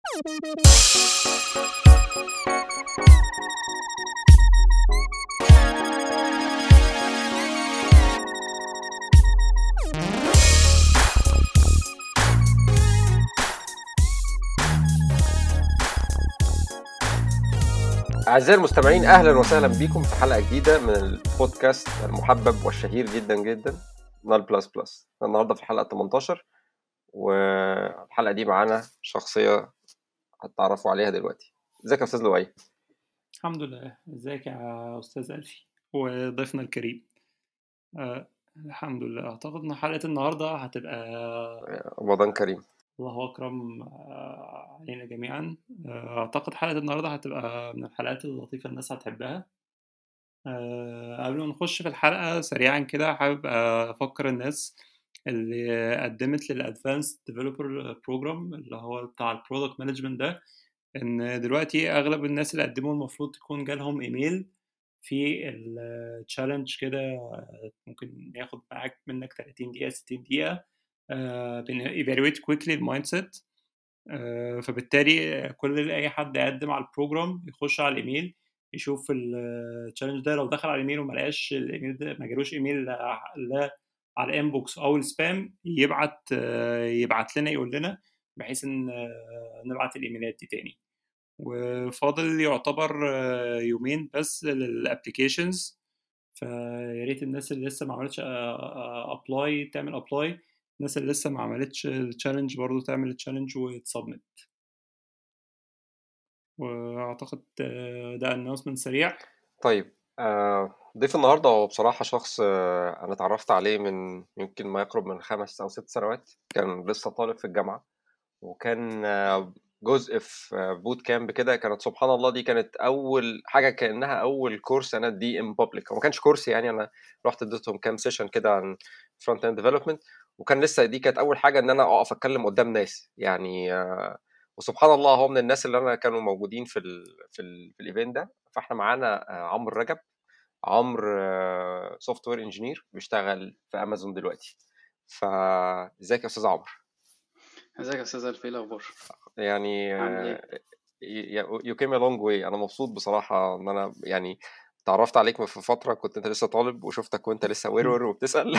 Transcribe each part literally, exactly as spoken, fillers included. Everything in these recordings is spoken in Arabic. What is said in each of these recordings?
أعزائي المستمعين، أهلا وسهلا بكم في حلقة جديدة من البودكاست المحبب والشهير جدا جدا نال بلس بلس. النهاردة في الحلقة ثمانية عشر، والحلقة دي معانا شخصية هتتعرفوا عليها دلوقتي. ازيك يا أستاذ لؤي؟ الحمد لله. ازيك يا أستاذ ألفي وضيفنا الكريم؟ أه الحمد لله. أعتقد إن حلقة النهاردة هتبقى رمضان كريم. الله أكرم آه، علينا جميعا. آه، أعتقد حلقة النهاردة هتبقى من الحلقات اللطيفة الناس هتحبها. أه قبل ما نخش في الحلقة سريعا كده، حابب أفكر الناس اللي قدمت للأدفانس ديفلوبر بروجرام اللي هو بتاع البرودكت مانجمنت ده، ان دلوقتي اغلب الناس اللي قدموا المفروض تكون جالهم ايميل في التشالنج كده. ممكن ياخد معاك منك ثلاثين دقيقة ستين دقيقة ايفالويت كويكلي المايند سيت. فبالتالي كل اي حد يقدم على البروجرام يخش على الايميل يشوف التشالنج ده. لو دخل على الايميل وما لقاش الايميل ده، ما جالوش ايميل لا على الانبوكس او السبام، يبعت آه، يبعت لنا يقول لنا، بحيث ان آه، نبعت الايميلات دي تاني. وفاضل يعتبر آه، يومين بس للابليكيشنز، فيا ريت الناس اللي لسه ما عملتش ابلاي تعمل ابلاي، الناس اللي لسه ما عملتش التشالنج برضو تعمل التشالنج وتسبمت. واعتقد آه، ده اناونسمنت سريع. طيب، آه، ضيف النهاردة هو بصراحة شخص آه، أنا اتعرفت عليه من يمكن ما يقرب من خمس أو ست سنوات. كان لسه طالب في الجامعة، وكان آه، جزء في آه، بوت كامب كده. كانت سبحان الله دي كانت اول حاجه، كانها اول كورس انا دي ام بابليك. وما كانش كورس يعني، انا رحت اديتهم كام سيشن كده عن فرونت اند ديفلوبمنت، وكان لسه دي كانت اول حاجه ان انا اقف اتكلم قدام ناس يعني. آه، وسبحان الله هو من الناس اللي انا كانوا موجودين في ال في ال في الايفنت ده. فاحنا معانا آه، عمرو رجب. عمرو سوفت وير انجينير بيشتغل في امازون دلوقتي. فازيك يا استاذ عمرو؟ ازيك يا استاذ الفي؟ الاخبار يعني عامل ايه؟ يو كيم ا لونج واي. انا مبسوط بصراحه ان انا يعني تعرفت عليك في فتره كنت انت لسه طالب، وشفتك وانت لسه ورور وبتسال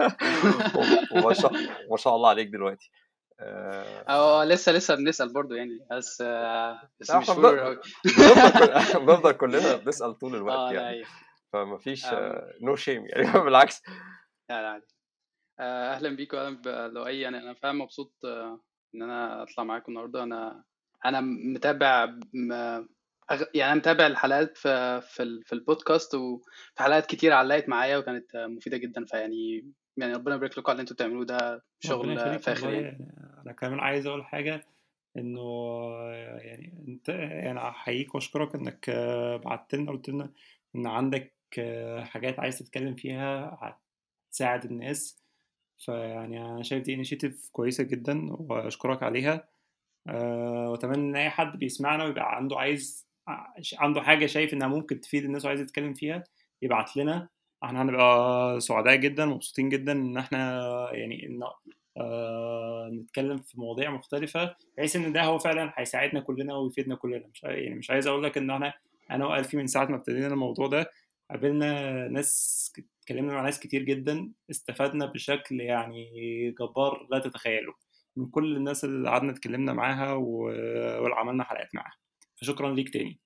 وما شاء ما شاء الله عليك دلوقتي. آه، اه لسه لسه بنسأل برضو يعني، بس آه، بس لا مش احنا فور بن- قوي. بنفضل كل... بنفضل كلنا بنسال طول الوقت اه لا يعني. ايه. فما فيش أم، نو شيم يعني بالعكس. لا لا عادي. آه، اهلا بيكم، اهلا بلؤي. يعني انا فاهم مبسوط آه، ان انا اطلع معاكم النهارده. انا انا متابع م- أغ- يعني انا متابع الحلقات في في ال- في البودكاست، وفي حلقات كتير علقت معايا وكانت آه، مفيدة جدا. فيعني يعني ربنا يبارك لكم على اللي انتوا بتعملوه، ده ربنا شغل آه، يخليك فاخر والله. يعني. يعني انا كمان عايز اقول حاجه، انه يعني انت، يعني احييك واشكرك انك آه، بعت لنا قلت لنا ان عندك آه، حاجات عايز تتكلم فيها هتساعد الناس. فيعني انا شايف دي انيشيتيف كويسه جدا واشكرك عليها. أه واتمنى ان اي حد بيسمعنا ويبقى عنده عايز عنده حاجه شايف انها ممكن تفيد الناس وعايز يتكلم فيها يبعت لنا. احنا هنبقى سعداء جدا ومبسوطين جدا ان احنا يعني ان آه نتكلم في مواضيع مختلفة، بحيث ان ده هو فعلا هيساعدنا كلنا ويفيدنا كلنا. مش عاي- يعني مش عايز اقول لك ان انا انا وألفي من ساعة ما ابتدينا الموضوع ده قابلنا ناس، اتكلمنا مع ناس كتير جدا، استفدنا بشكل يعني جبار لا تتخيله من كل الناس اللي قعدنا اتكلمنا معاها و- واللي عملنا حلقات معاها. فشكرا ليك تاني.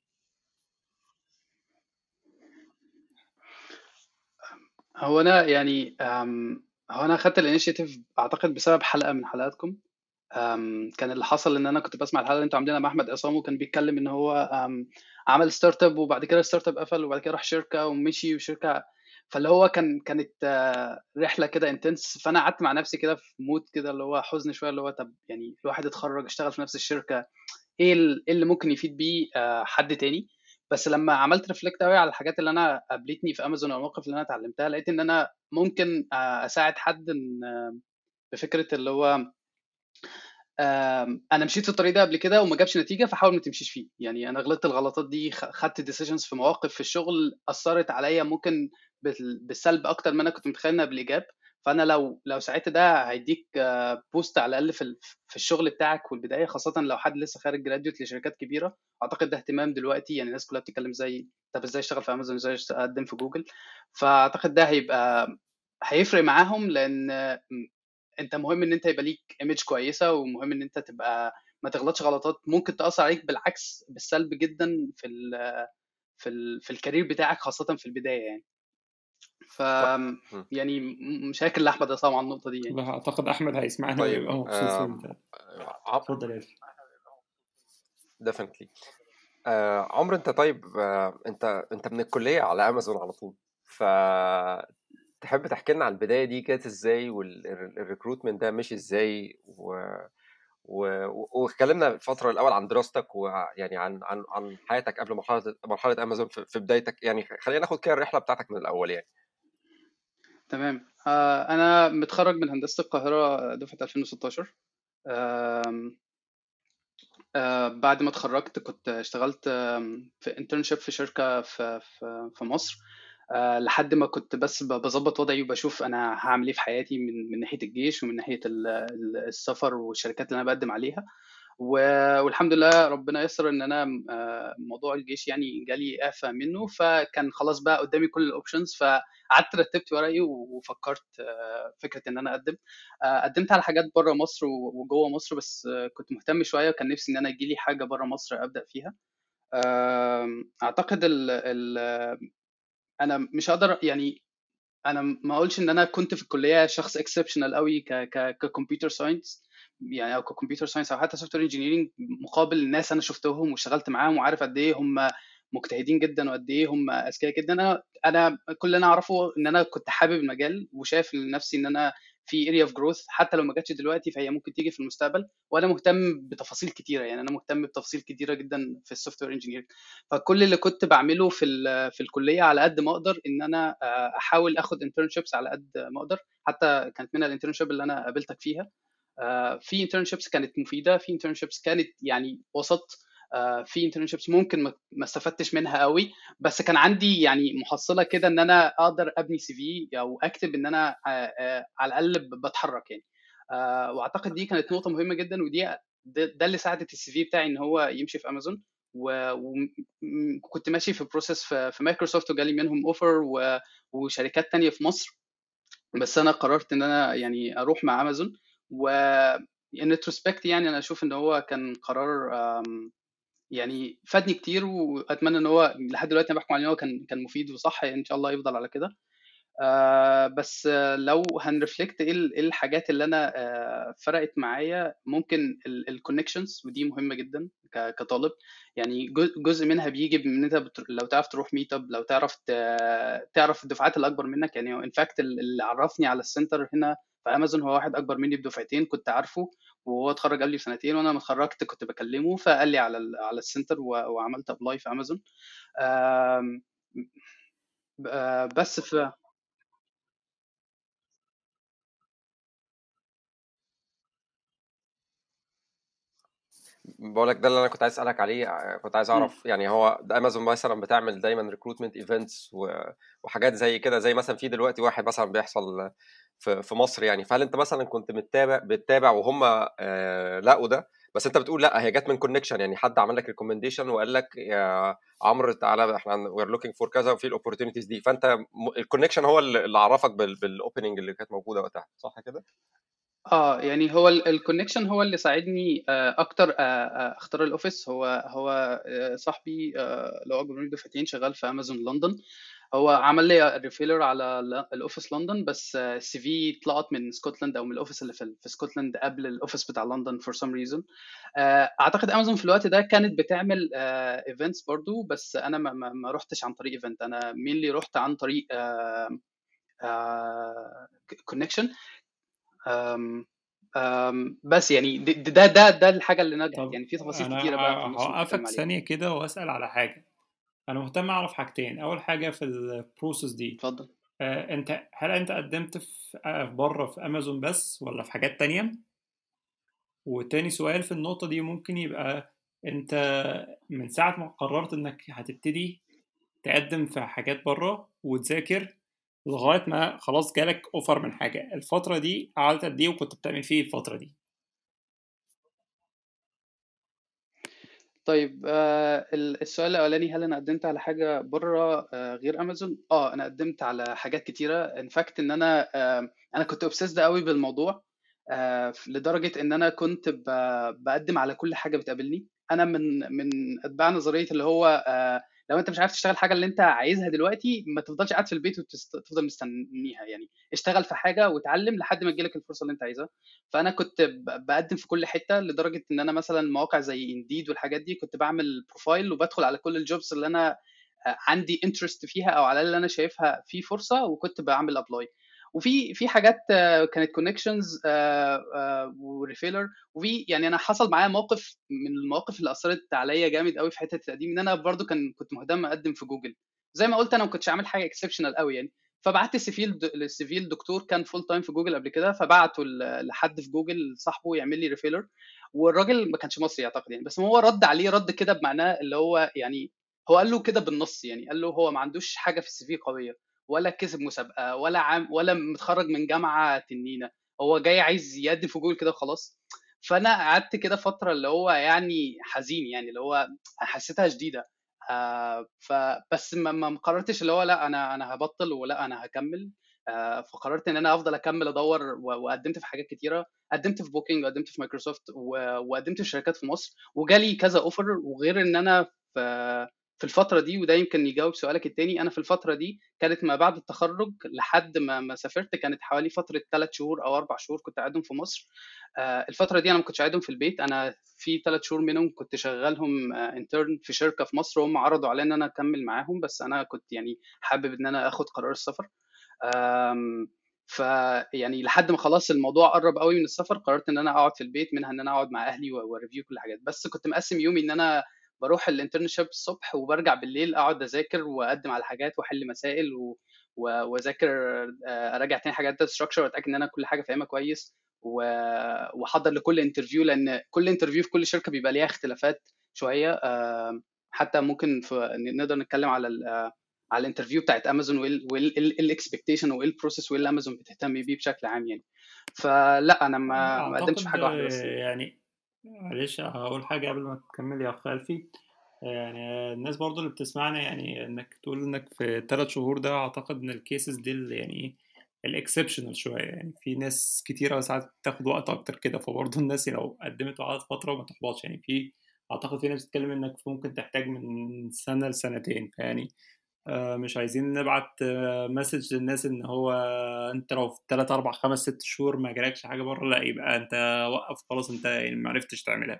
هو انا يعني أم، هو انا خدت الانيشيتيف اعتقد بسبب حلقه من حلقاتكم. أم، كان اللي حصل ان انا كنت بسمع الحلقه اللي انتوا عاملينها مع احمد عصام، وكان بيتكلم ان هو أم، عمل ستارت اب، وبعد كده الستارت اب قفل، وبعد كده راح شركه ومشي وشركه. فاللي هو كان كانت آه، رحله كده انتنس. فانا قعدت مع نفسي كده في مود كده اللي هو حزن شويه، اللي هو طب يعني الواحد اتخرج اشتغل في نفس الشركه، ايه ال- إيه اللي ممكن يفيد بيه آه، حد تاني؟ بس لما عملت ريفلكت قوي على الحاجات اللي انا قابلتني في امازون او المواقف اللي انا اتعلمتها، لقيت ان انا ممكن آه، اساعد حد إن آه، بفكره اللي هو آم، انا مشيت في الطريق ده قبل كده وما جابش نتيجه، فحاول ما تمشيش فيه. يعني انا غلطت الغلطات دي، خ- خدت ديسيجنز في مواقف في الشغل اثرت عليا ممكن بال- بالسلب اكتر ما انا كنت متخيل انها بالايجاب. فانا لو لو ساعتها ده هيديك بوست على الاقل في في الشغل بتاعك والبدايه، خاصه لو حد لسه خارج جراديوت لشركات كبيره. اعتقد ده اهتمام دلوقتي، يعني الناس كلها بتتكلم زي طب ازاي اشتغل في امازون، ازاي اقدم في جوجل. فاعتقد ده هيبقى هيفرق معاهم، لان انت مهم ان انت يبقى ليك ايمج كويسه، ومهم ان انت تبقى ما تغلطش غلطات ممكن تاثر عليك بالعكس بالسلب جدا في ال في ال في الكارير بتاعك، خاصه في البدايه يعني. ف يعني مش هاكل لاحمد عصام على النقطه دي يعني. لا اعتقد احمد هيسمعنا طيب ويبقى مبسوط فيه. اتفضل يا ألفي. ديفنتلي. آه عمر انت طيب، آه انت انت من الكليه على امازون على طول، ف تحب تحكي لنا عن البدايه دي كانت ازاي، والريكروتمنت ده مشي ازاي، و واتكلمنا الفتره الاول عن دراستك، ويعني عن عن عن حياتك قبل مرحله مرحله امازون في بدايتك. يعني خلينا ناخد كده الرحله بتاعتك من الاول يعني. تمام. آه انا متخرج من هندسه القاهره دفعه ألفين وستاشر. آه آه بعد ما اتخرجت كنت اشتغلت في انترنشيب في شركه في في, في مصر، آه لحد ما كنت بس بظبط وضعي وبشوف انا هعمل ايه في حياتي من من ناحيه الجيش ومن ناحيه السفر والشركات اللي انا بقدم عليها. والحمد لله ربنا يسر ان انا موضوع الجيش يعني جالي اعفاء منه، فكان خلاص بقى قدامي كل الاوبشنز. فقعدت رتبت ورقي وفكرت فكره ان انا اقدم قدمت على حاجات بره مصر وجوه مصر، بس كنت مهتم شويه وكان نفسي ان انا يجي لي حاجه بره مصر ابدا فيها. اعتقد ال ال انا مش هقدر يعني انا ما اقولش ان انا كنت في الكليه شخص اكسبشنال قوي ك ك ككمبيوتر ساينس يعني، او ككمبيوتر ساينس او حتى سوفت وير انجينيرنج، مقابل الناس انا شفتهم واشتغلت معاهم وعارف قد ايه هم مجتهدين جدا وقد ايه هم اذكياء جدا. انا انا كل اللي انا اعرفه ان انا كنت حابب المجال وشايف لنفسي ان انا في اريا اوف جروث، حتى لو ما جاتش دلوقتي فهي ممكن تيجي في المستقبل. وانا مهتم بتفاصيل كتيره، يعني انا مهتم بتفاصيل كتيره جدا في السوفت وير انجينيرنج. فكل اللي كنت بعمله في في الكليه على قد ما اقدر ان انا احاول اخد انترنشيبس على قد ما اقدر. حتى كانت منها الانترنشيب اللي انا قابلتك فيها. في انترنشيبس كانت مفيده، في انترنشيبس كانت يعني وسط، في انترنشيبس ممكن ما استفدتش منها قوي، بس كان عندي يعني محصله كده ان انا اقدر ابني سي في او اكتب ان انا على الاقل بتحرك يعني. واعتقد دي كانت نقطه مهمه جدا، ودي ده اللي ساعدت السي في بتاعي ان هو يمشي في امازون. وكنت ماشي في بروسيس في مايكروسوفت وجالي منهم اوفر وشركات تانية في مصر، بس انا قررت ان انا يعني اروح مع امازون. و in retrospect يعني انا اشوف ان هو كان قرار يعني فادني كتير، واتمنى ان هو لحد دلوقتي انا بحكم عليه ان هو كان كان مفيد وصح، ان شاء الله يفضل على كده. آه بس لو هنرفلكت ايه الحاجات اللي انا آه فرقت معايا، ممكن الكونكشنز، ودي مهمه جدا كطالب. يعني جزء منها بيجي من انت لو تعرف تروح ميت اب، لو تعرف تعرف الدفعات اللي اكبر منك. يعني ان فاكت اللي عرفني على السنتر هنا في امازون هو واحد اكبر مني بدفعتين كنت عارفه، وهو اتخرج قبلي بسنتين، وانا لما اتخرجت كنت بكلمه فقال لي على على السنتر وعملت ابلاي في امازون. آه بس في بقول لك ده اللي انا كنت عايز اسالك عليه. كنت عايز اعرف يعني هو ده امازون مثلا بتعمل دايما ريكروتمنت ايفنتس وحاجات زي كده، زي مثلا في دلوقتي واحد مثلا بيحصل في في مصر يعني. فهل انت مثلا كنت متابع بتتابع وهم آه لقوا ده، بس انت بتقول لا هي جت من كونكشن، يعني حد عمل لك ريكومنديشن وقال لك يا عمرو تعالى احنا وير لوكينج فور كذا وفي الاوبورتونيتيز دي، فانت الكونكشن هو اللي عرفك بالاوبننج اللي كانت موجوده وقتها، صح كده؟ اه يعني هو الكونكشن هو اللي ساعدني اكتر اختار الاوفيس. هو هو صاحبي لو اكبر مني دفعتين شغال في امازون لندن، هو عمل لي ريفيلر على الاوفيس لندن، بس السي في اتلقط من اسكتلند او من الاوفيس اللي في اسكتلند قبل الاوفيس بتاع لندن فور سم ريزون. اعتقد امازون في الوقت ده كانت بتعمل ايفنتس برضو، بس انا ما, ما رحتش عن طريق ايفنت، انا مين اللي رحت عن طريق كونكشن. أم أم بس يعني ده ده ده الحاجه اللي نجحت يعني. في تفاصيل كتيره بقى في انا النص هوقفك ثانيه كده واسال على حاجه. انا مهتم اعرف حاجتين. اول حاجه في البروسيس دي، اتفضل. آه انت هل انت قدمت في آه بره في امازون بس ولا في حاجات تانية؟ وتاني سؤال في النقطه دي ممكن يبقى انت من ساعه ما قررت انك هتبتدي تقدم في حاجات بره وتذاكر، لغايه ما خلاص جالك اوفر من حاجه. الفتره دي قعدت قد ايه وكنت بتعمل فيه الفتره دي؟ طيب آه، ال- السؤال الاولاني، هل انا قدمت على حاجه بره آه، غير امازون؟ اه انا قدمت على حاجات كتيره. ان فاكت ان انا آه، انا كنت اوبسيسد قوي بالموضوع، آه، لدرجه ان انا كنت ب- بقدم على كل حاجه بتقابلني. انا من من اتباع نظريه اللي هو آه، لو انت مش عارف تشتغل حاجه اللي انت عايزها دلوقتي، ما تفضلش قاعد في البيت وتفضل مستنيها. يعني اشتغل في حاجه واتعلم لحد ما تجيلك الفرصه اللي انت عايزها. فانا كنت ب- بقدم في كل حته، لدرجه ان انا مثلا مواقع زي انديد والحاجات دي كنت بعمل بروفايل وبدخل على كل الجوبز اللي انا آه، عندي انترست فيها، او على اللي انا شايفها في فرصه، وكنت بعمل ابلاي. وفي في حاجات آه، كانت كونكشنز وريفيلر. وفي يعني انا حصل معايا موقف من المواقف اللي اثرت عليا جامد قوي في حته التقديم، ان انا برضو كان كنت مهتم اقدم في جوجل. زي ما قلت انا ما كنتش عامل حاجه اكسبشنال قوي يعني. فبعت السي السي الدكتور كان فول تايم في جوجل قبل كده، فبعته ل- لحد في جوجل صاحبه يعمل لي ريفيلر. والراجل ما كانش مصري اعتقد يعني، بس هو رد عليه رد كده بمعناه اللي هو يعني، هو قال له كده بالنص يعني، قال له هو ما عندوش حاجه في السي في قويه، ولا كسب مسابقه، ولا عام، ولا متخرج من جامعه تنينه. هو جاي عايز يقدم في جوجل كده وخلاص. فانا قعدت كده فتره اللي هو يعني حزين، يعني اللي هو حسيتها شديده. آه فبس ما ما قررتش اللي هو لا انا انا هبطل ولا انا هكمل. آه فقررت ان انا افضل اكمل ادور، و- وقدمت في حاجات كتيره. قدمت في بوكينج، وقدمت في مايكروسوفت، و- وقدمت في شركات في مصر، وجالي كذا اوفر. وغير ان انا في في الفتره دي، وده يمكن يجاوب سؤالك التاني، انا في الفتره دي كانت ما بعد التخرج لحد ما ما سافرت، كانت حوالي فتره ثلاث شهور او اربع شهور كنت قاعدهم في مصر. آه، الفتره دي انا ما كنتش قاعدهم في البيت. انا في ثلاث شهور منهم كنت شغالهم انترن في شركه في مصر، وهم عرضوا عليا ان انا اكمل معاهم، بس انا كنت يعني حابب ان انا اخد قرار السفر. آم، ف يعني لحد ما خلاص الموضوع قرب قوي من السفر، قررت ان انا اقعد في البيت، منها ان انا اقعد مع اهلي و- وريفيو كل الحاجات. بس كنت مقسم يومي ان انا بروح الانترنشيب الصبح، وبرجع بالليل اقعد اذاكر واقدم على حاجات واحل مسائل، و... و- واذاكر، آه، اراجع تاني حاجات داتا ستراكشر، واتاكد ان انا كل حاجه فاهمها كويس، و- واحضر لكل انترفيو، لان كل انترفيو في كل شركه بيبقى ليها اختلافات شويه. آم، حتى ممكن في نقدر نتكلم على ال على الانترفيو بتاعت امازون، وايه الاكسبكتيشن وايه البروسيس وايه اللي امازون بتهتم بيه بشكل عام يعني. فلا انا ما ما قدمتش في اعتقد حاجه واحده آه، بس يعني. يعني معلش هقول حاجه قبل ما تكمل يا خلفي. يعني الناس برضو اللي بتسمعنا، يعني انك تقول انك في ثلاث شهور، ده اعتقد ان الكيسز دي اللي يعني ايه الاكسبشنال شويه. يعني في ناس كتيره ساعات بتاخد وقت اكتر كده، فبرضه الناس لو قدمت وقعدت فتره ما تحبطش. يعني في اعتقد في ناس بتتكلم انك ممكن تحتاج من سنه لسنتين. فيعني آه، مش عايزين نبعت مسج للناس ان هو انت لو في ثلاثة اربعة خمسة ستة شهور ما جالكش حاجه بره، لا يبقى انت وقف خلاص، انت يعني ما عرفتش تعملها.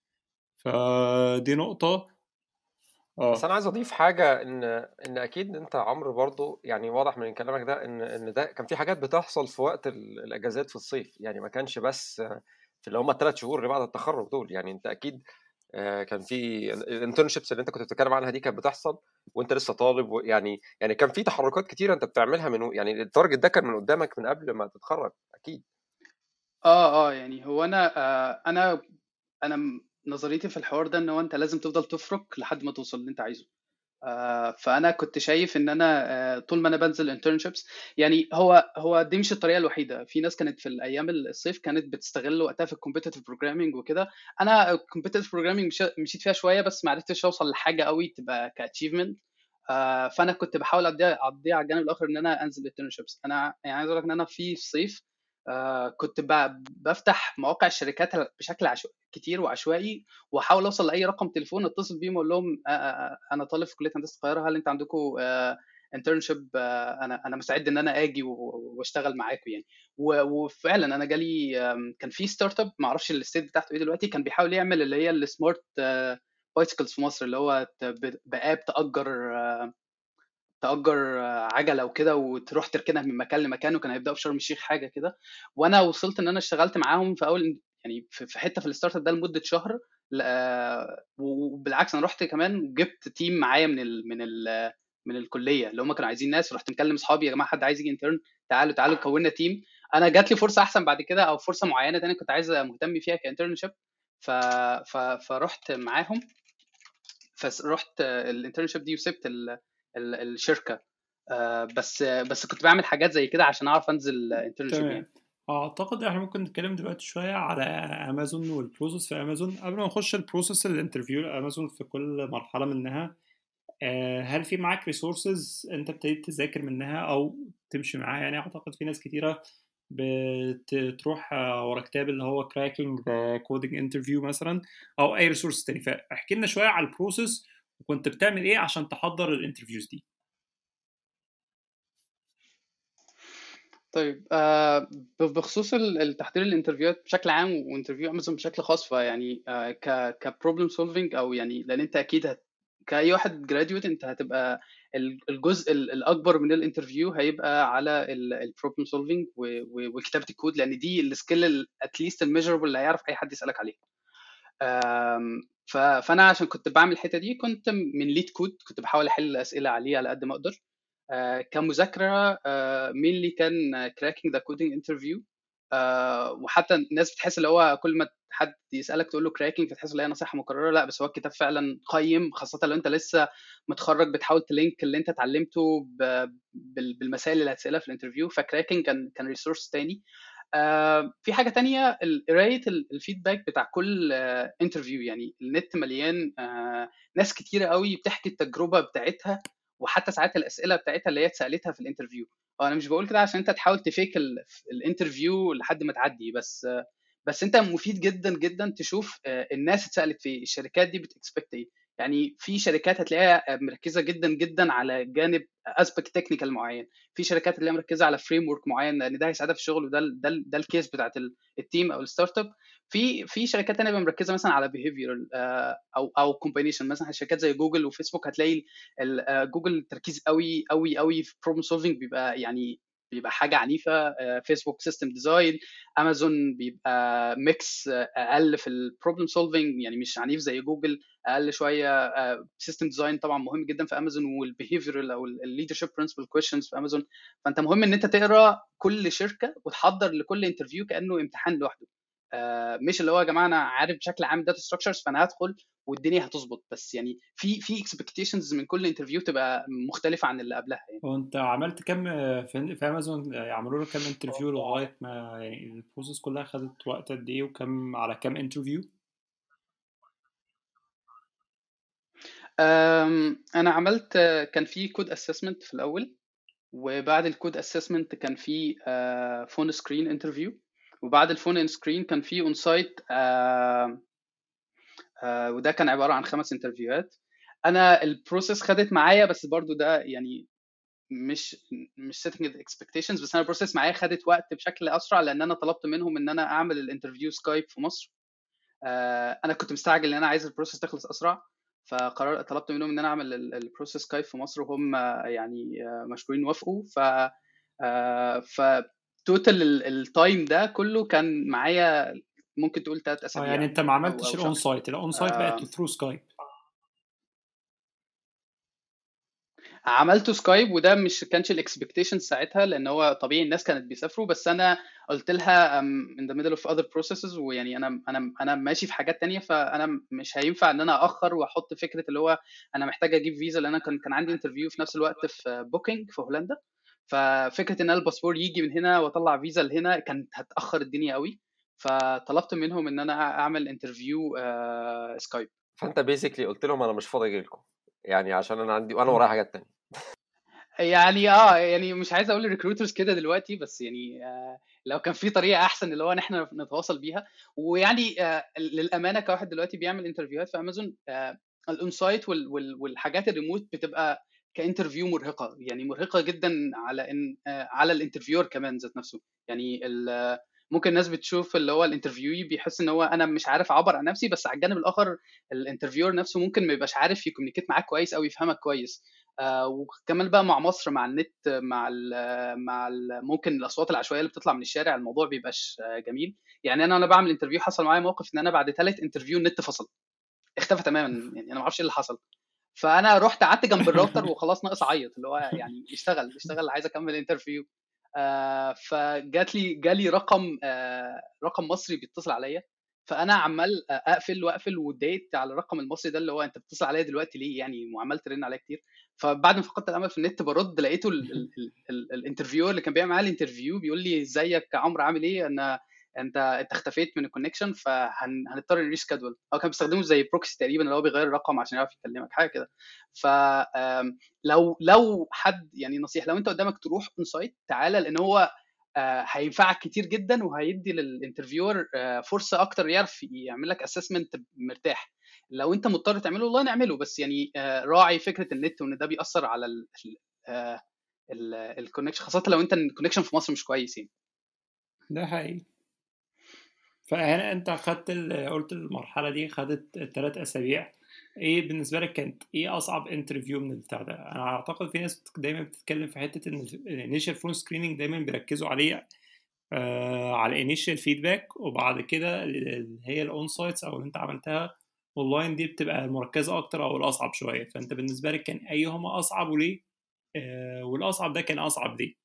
فدي نقطه. بس اه انا عايز اضيف حاجه، ان ان اكيد انت عمرو برضو يعني واضح من كلامك ده ان ان ده كان في حاجات بتحصل في وقت ال- الاجازات في الصيف، يعني ما كانش بس في اللي هم الثلاث شهور اللي بعد التخرج دول. يعني انت اكيد آه، كان في الانترنشيبس اللي انت كنت بتتكلم عنها دي كانت بتحصل وانت لسه طالب، و- يعني يعني كان في تحركات كتيره انت بتعملها من و- يعني التارجت ده كان من قدامك من قبل ما تتخرج اكيد. اه اه يعني هو انا آه انا انا م- نظريتي في الحوار ده ان هو انت لازم تفضل تفرك لحد ما توصل اللي انت عايزه. آه، فانا كنت شايف ان انا آه، طول ما انا بنزل internships، يعني هو هو دي مش الطريقه الوحيده. في ناس كانت في الايام الصيف كانت بتستغل وقتها في الكومبيتيتيف بروجرامينج وكده. انا الكومبيتيتيف بروجرامينج مشيت فيها شويه، بس ما عرفتش اوصل لحاجه قوي تبقى كاتشيفمنت. فانا كنت بحاول اعديها اعديها على الجانب الاخر ان انا انزل internships. انا يعني عايز اقول لك ان انا في الصيف آه، كنت ب- بفتح مواقع الشركات بشكل عشو... كتير وعشوائي، واحاول اوصل لاي رقم تليفون اتصل بيهم اقول لهم آه، آه، آه، انا طالب في كليه هندسه القاهره، هل انت عندكم انترنشيب؟ انا انا مستعد ان انا اجي و- واشتغل معاكم يعني. و- وفعلا انا جالي آم، كان في ستارت اب، ما اعرفش الستيت بتاعته ايه دلوقتي، كان بيحاول يعمل اللي هي السمارت بايسكلز في مصر، اللي هو ت- ب- باب تاجر آه، تأجر آه، عجلة وكده، وتروح تركنها من مكان لمكان. وكان هيبدأوا في شرم الشيخ حاجة كده. وانا وصلت ان انا اشتغلت معاهم في اول يعني في في حتة في الستارت اب ده لمدة شهر. ل- آه، وبالعكس انا رحت كمان جبت تيم معايا من ال من ال من الكلية اللي هم كانوا عايزين ناس. رحت مكلم اصحابي، يا جماعة حد عايز يجي انترن؟ تعالوا تعالوا كونا تيم. انا جات لي فرصة احسن بعد كده، او فرصة معينة تانية كنت عايز مهتم فيها كانترنشيب. ف... ف... فرحت معاهم. فرحت الانترنشيب دي وسبت ال... ال... الشركة. آه، بس بس كنت بعمل حاجات زي كده عشان اعرف انزل انترنشيب يعني. تمام. اعتقد احنا ممكن نتكلم دلوقتي شويه على امازون والبروسيس في امازون. قبل ما نخش البروسيس الانترفيو لامازون في كل مرحله منها، آه، هل في معاك ريسورسز انت ابتديت تذاكر منها او تمشي معاها؟ يعني اعتقد في ناس كتيره بتروح آه، ورا كتاب اللي هو كراكنج ذا كودينج انترفيو مثلا، او اي ريسورس تاني. فاحكي لنا شويه على البروسيس وكنت بتعمل ايه عشان تحضر الانترفيوز دي. طيب، آه، ب- بخصوص ال- التحضير الانترفيوهات بشكل عام وانترفيو امازون بشكل خاص، فيعني آه، ك كبروبلم سولفنج، او يعني لان انت اكيد هت كاي واحد جراديويت انت هتبقى ال- الجزء ال- الاكبر من الانترفيو هيبقى على البروبلم سولفنج وكتابه الكود، لان دي السكيل اتليست الميجربل اللي هيعرف اي حد يسالك عليها. آم، ف- فانا عشان كنت بعمل الحته دي كنت من ليد كود، كنت بحاول احل اسئله عليه على قد ما اقدر. آه، كمذاكره مين اللي كان كراكنج ذا كودينج انترفيو. وحتى الناس بتحس اللي هو كل ما حد يسالك تقول له كراكنج فتحس ان هي نصيحه مكرره، لا بس هو الكتاب فعلا قيم، خاصه لو انت لسه متخرج بتحاول تلينك اللي انت اتعلمته ب- بال- بالمسائل اللي هتسالها في الانترفيو. فكراكنج كان كان ريسورس تاني. آه، في حاجه تانية، ال- قرايه ال- الفيدباك بتاع كل انترفيو. يعني النت مليان آه، ناس كتيره قوي بتحكي التجربه بتاعتها، وحتى ساعات الاسئله بتاعتها اللي هي اتسالتها في الانترفيو. هو انا مش بقول كده عشان انت تحاول تفيك ال- الانترفيو لحد ما تعدي، بس آه، بس انت مفيد جدا جدا تشوف آه، الناس اتسالت في إيه، الشركات دي بتكسبكت ايه. يعني في شركات هتلاقيها آه، مركزه جدا جدا على جانب اسبكت تكنيكال معين، في شركات اللي هي مركزه على فريم ورك معين لان ده هيساعدها في الشغل، وده ال- ده ال- ده الكيس بتاعت ال- التيم او الستارت اب. في في شركات تانية بقى مركزه مثلا على بيهيفيرال او او كومبينيشن. مثلا شركات زي جوجل وفيسبوك هتلاقي ال- آه، جوجل تركيز قوي قوي قوي في بروبلم سولفنج، بيبقى يعني بيبقى حاجه عنيفه. آه، فيسبوك سيستم ديزاين. امازون بيبقى ميكس آه، اقل في البروبلم سولفنج، يعني مش عنيف زي جوجل، اقل شويه. سيستم ديزاين طبعا مهم جدا في امازون، والبيهيفيرال او الليدرشيب برنسبل كويشنز في امازون. فانت مهم ان انت تقرا كل شركه وتحضر لكل انترفيو كانه امتحان لوحده. آه، مش اللي هو يا جماعه انا عارف بشكل عام داتا ستراكشرز فانا هدخل والدنيا هتظبط، بس يعني في في اكسبكتيشنز من كل انترفيو تبقى مختلفه عن اللي قبلها يعني. هو انت عملت كام في في امازون؟ يعملوا له كام انترفيو لغايه ما يعني البروسيس كلها خدت وقت قد ايه، وكم على كام انترفيو؟ أم، انا عملت كان في كود اسسمنت في الاول، وبعد الكود اسسمنت كان في فون سكرين انترفيو، وبعد الفون سكرين كان في اون سايت، وده كان عباره عن خمس انترفيوهات. انا البروسيس خدت معايا، بس برضو ده يعني مش مش setting the expectations، بس انا البروسيس معايا خدت وقت بشكل اسرع لان انا طلبت منهم ان انا اعمل الانترفيو سكايب في مصر. آه، انا كنت مستعجل ان انا عايز البروسيس تخلص اسرع، فقرر طلبت منهم ان انا اعمل البروسيس سكايب في مصر، وهم يعني آه، مشكورين وافقوا. ف آه، ف توتال التايم ده كله كان معايا ممكن تقول ثلاث اه يعني اسابيع انت ما او عملتش او الاون شهر. سايت؟ الاون سايت بقت آه، ثرو سكايب. عملته سكايب، وده مش كانش الاكسبكتيشن ساعتها لان هو طبيعي الناس كانت بيسافروا، بس انا قلت لها um, in the middle of other processes، ويعني انا انا انا ماشي في حاجات تانية، فانا مش هينفع ان انا اخر واحط فكره اللي هو انا محتاج اجيب فيزا، لان انا كان كان عندي انترفيو في نفس الوقت في بوكينج في هولندا. ففكره ان انا الباسبور يجي من هنا واطلع فيزا لهنا كانت هتاخر الدنيا قوي، فطلبت منهم ان انا اعمل انترفيو سكايب. فانت بيزيكلي قلت لهم انا مش فاضي اجي لكم، يعني عشان انا عندي وانا ورايا حاجات تانية. يعني اه يعني مش عايز اقول الريكروترز كده دلوقتي، بس يعني آه لو كان في طريقه احسن اللي هو ان احنا نتواصل بيها. ويعني آه للامانه كواحد دلوقتي بيعمل انترفيوهات في امازون، آه الاون سايت وال وال والحاجات الريموت بتبقى كانترفيو مرهقه، يعني مرهقه جدا على ان آه على الانترفيور كمان ذات نفسه. يعني ال- ممكن الناس بتشوف اللي هو الانترفيوي بيحس ان هو انا مش عارف اعبر عن نفسي، بس على الجانب الاخر الانترفيور نفسه ممكن ما يبقاش عارف يكومينيكيت معاك كويس او يفهمك كويس. آه، وكمان بقى مع مصر مع النت مع ال مع ال ممكن الاصوات العشوائيه اللي بتطلع من الشارع الموضوع بيبقاش آه، جميل. يعني انا وانا بعمل انترفيو حصل معايا موقف ان انا بعد ثالث انترفيو النت فصل، اختفى تماما، يعني انا ما اعرفش ايه اللي حصل. فانا رحت قعدت جنب الراوتر وخلاص ناقص اعيط اللي هو يعني اشتغل اشتغل عايز اكمل انترفيو. آه، فجات لي جالي رقم آه، رقم مصري بيتصل عليا، فانا عمال اقفل واقفل، واتضايقت على الرقم المصري ده اللي هو انت بتتصل عليا دلوقتي ليه يعني، وعمال ترن عليا كتير. فبعد ما فقدت الامل في النت برد، لقيته الانترفيور اللي كان بيعمل معايا الانترفيو بيقول لي ازيك يا عمرو عامل ايه، انا انت انت اختفيت من الكونكشن فهنضطر نريسكادول. هو كان بيستخدمه زي بروكسي تقريبا، اللي هو بيغير الرقم عشان يعرف يكلمك حاجه كده. ف آم، لو لو حد يعني نصيحه، لو انت قدامك تروح اون سايت تعالى، لان هو آه، هينفعك كتير جدا، وهيدي للانترفيور آه، فرصه اكتر يعرف يعمل لك اسسمنت مرتاح. لو انت مضطر تعمله والله نعمله، بس يعني آه، راعي فكره النت، وان ده بيأثر على الكونكشن، خاصه لو انت الكونكشن في مصر مش كويس يعني. ده حقيقي. فهنا انت خدت ال- قلت المرحلة دي خدت ثلاث أسابيع. ايه بالنسبة لك كانت ايه أصعب انترفيو من البتاع ده؟ أنا أعتقد في ناس دايما بتتكلم في حتة إن الانيشال فون سكريننج دايما بيركزوا عليه، آه على الانيشال فيدباك، وبعد كده اللي هي الاون سايتس أو اللي انت عملتها اونلاين دي بتبقى المركزة أكتر أو الأصعب شوية. فأنت بالنسبة لك كان أيهما أصعب وليه؟ آه والأصعب ده كان أصعب ليه؟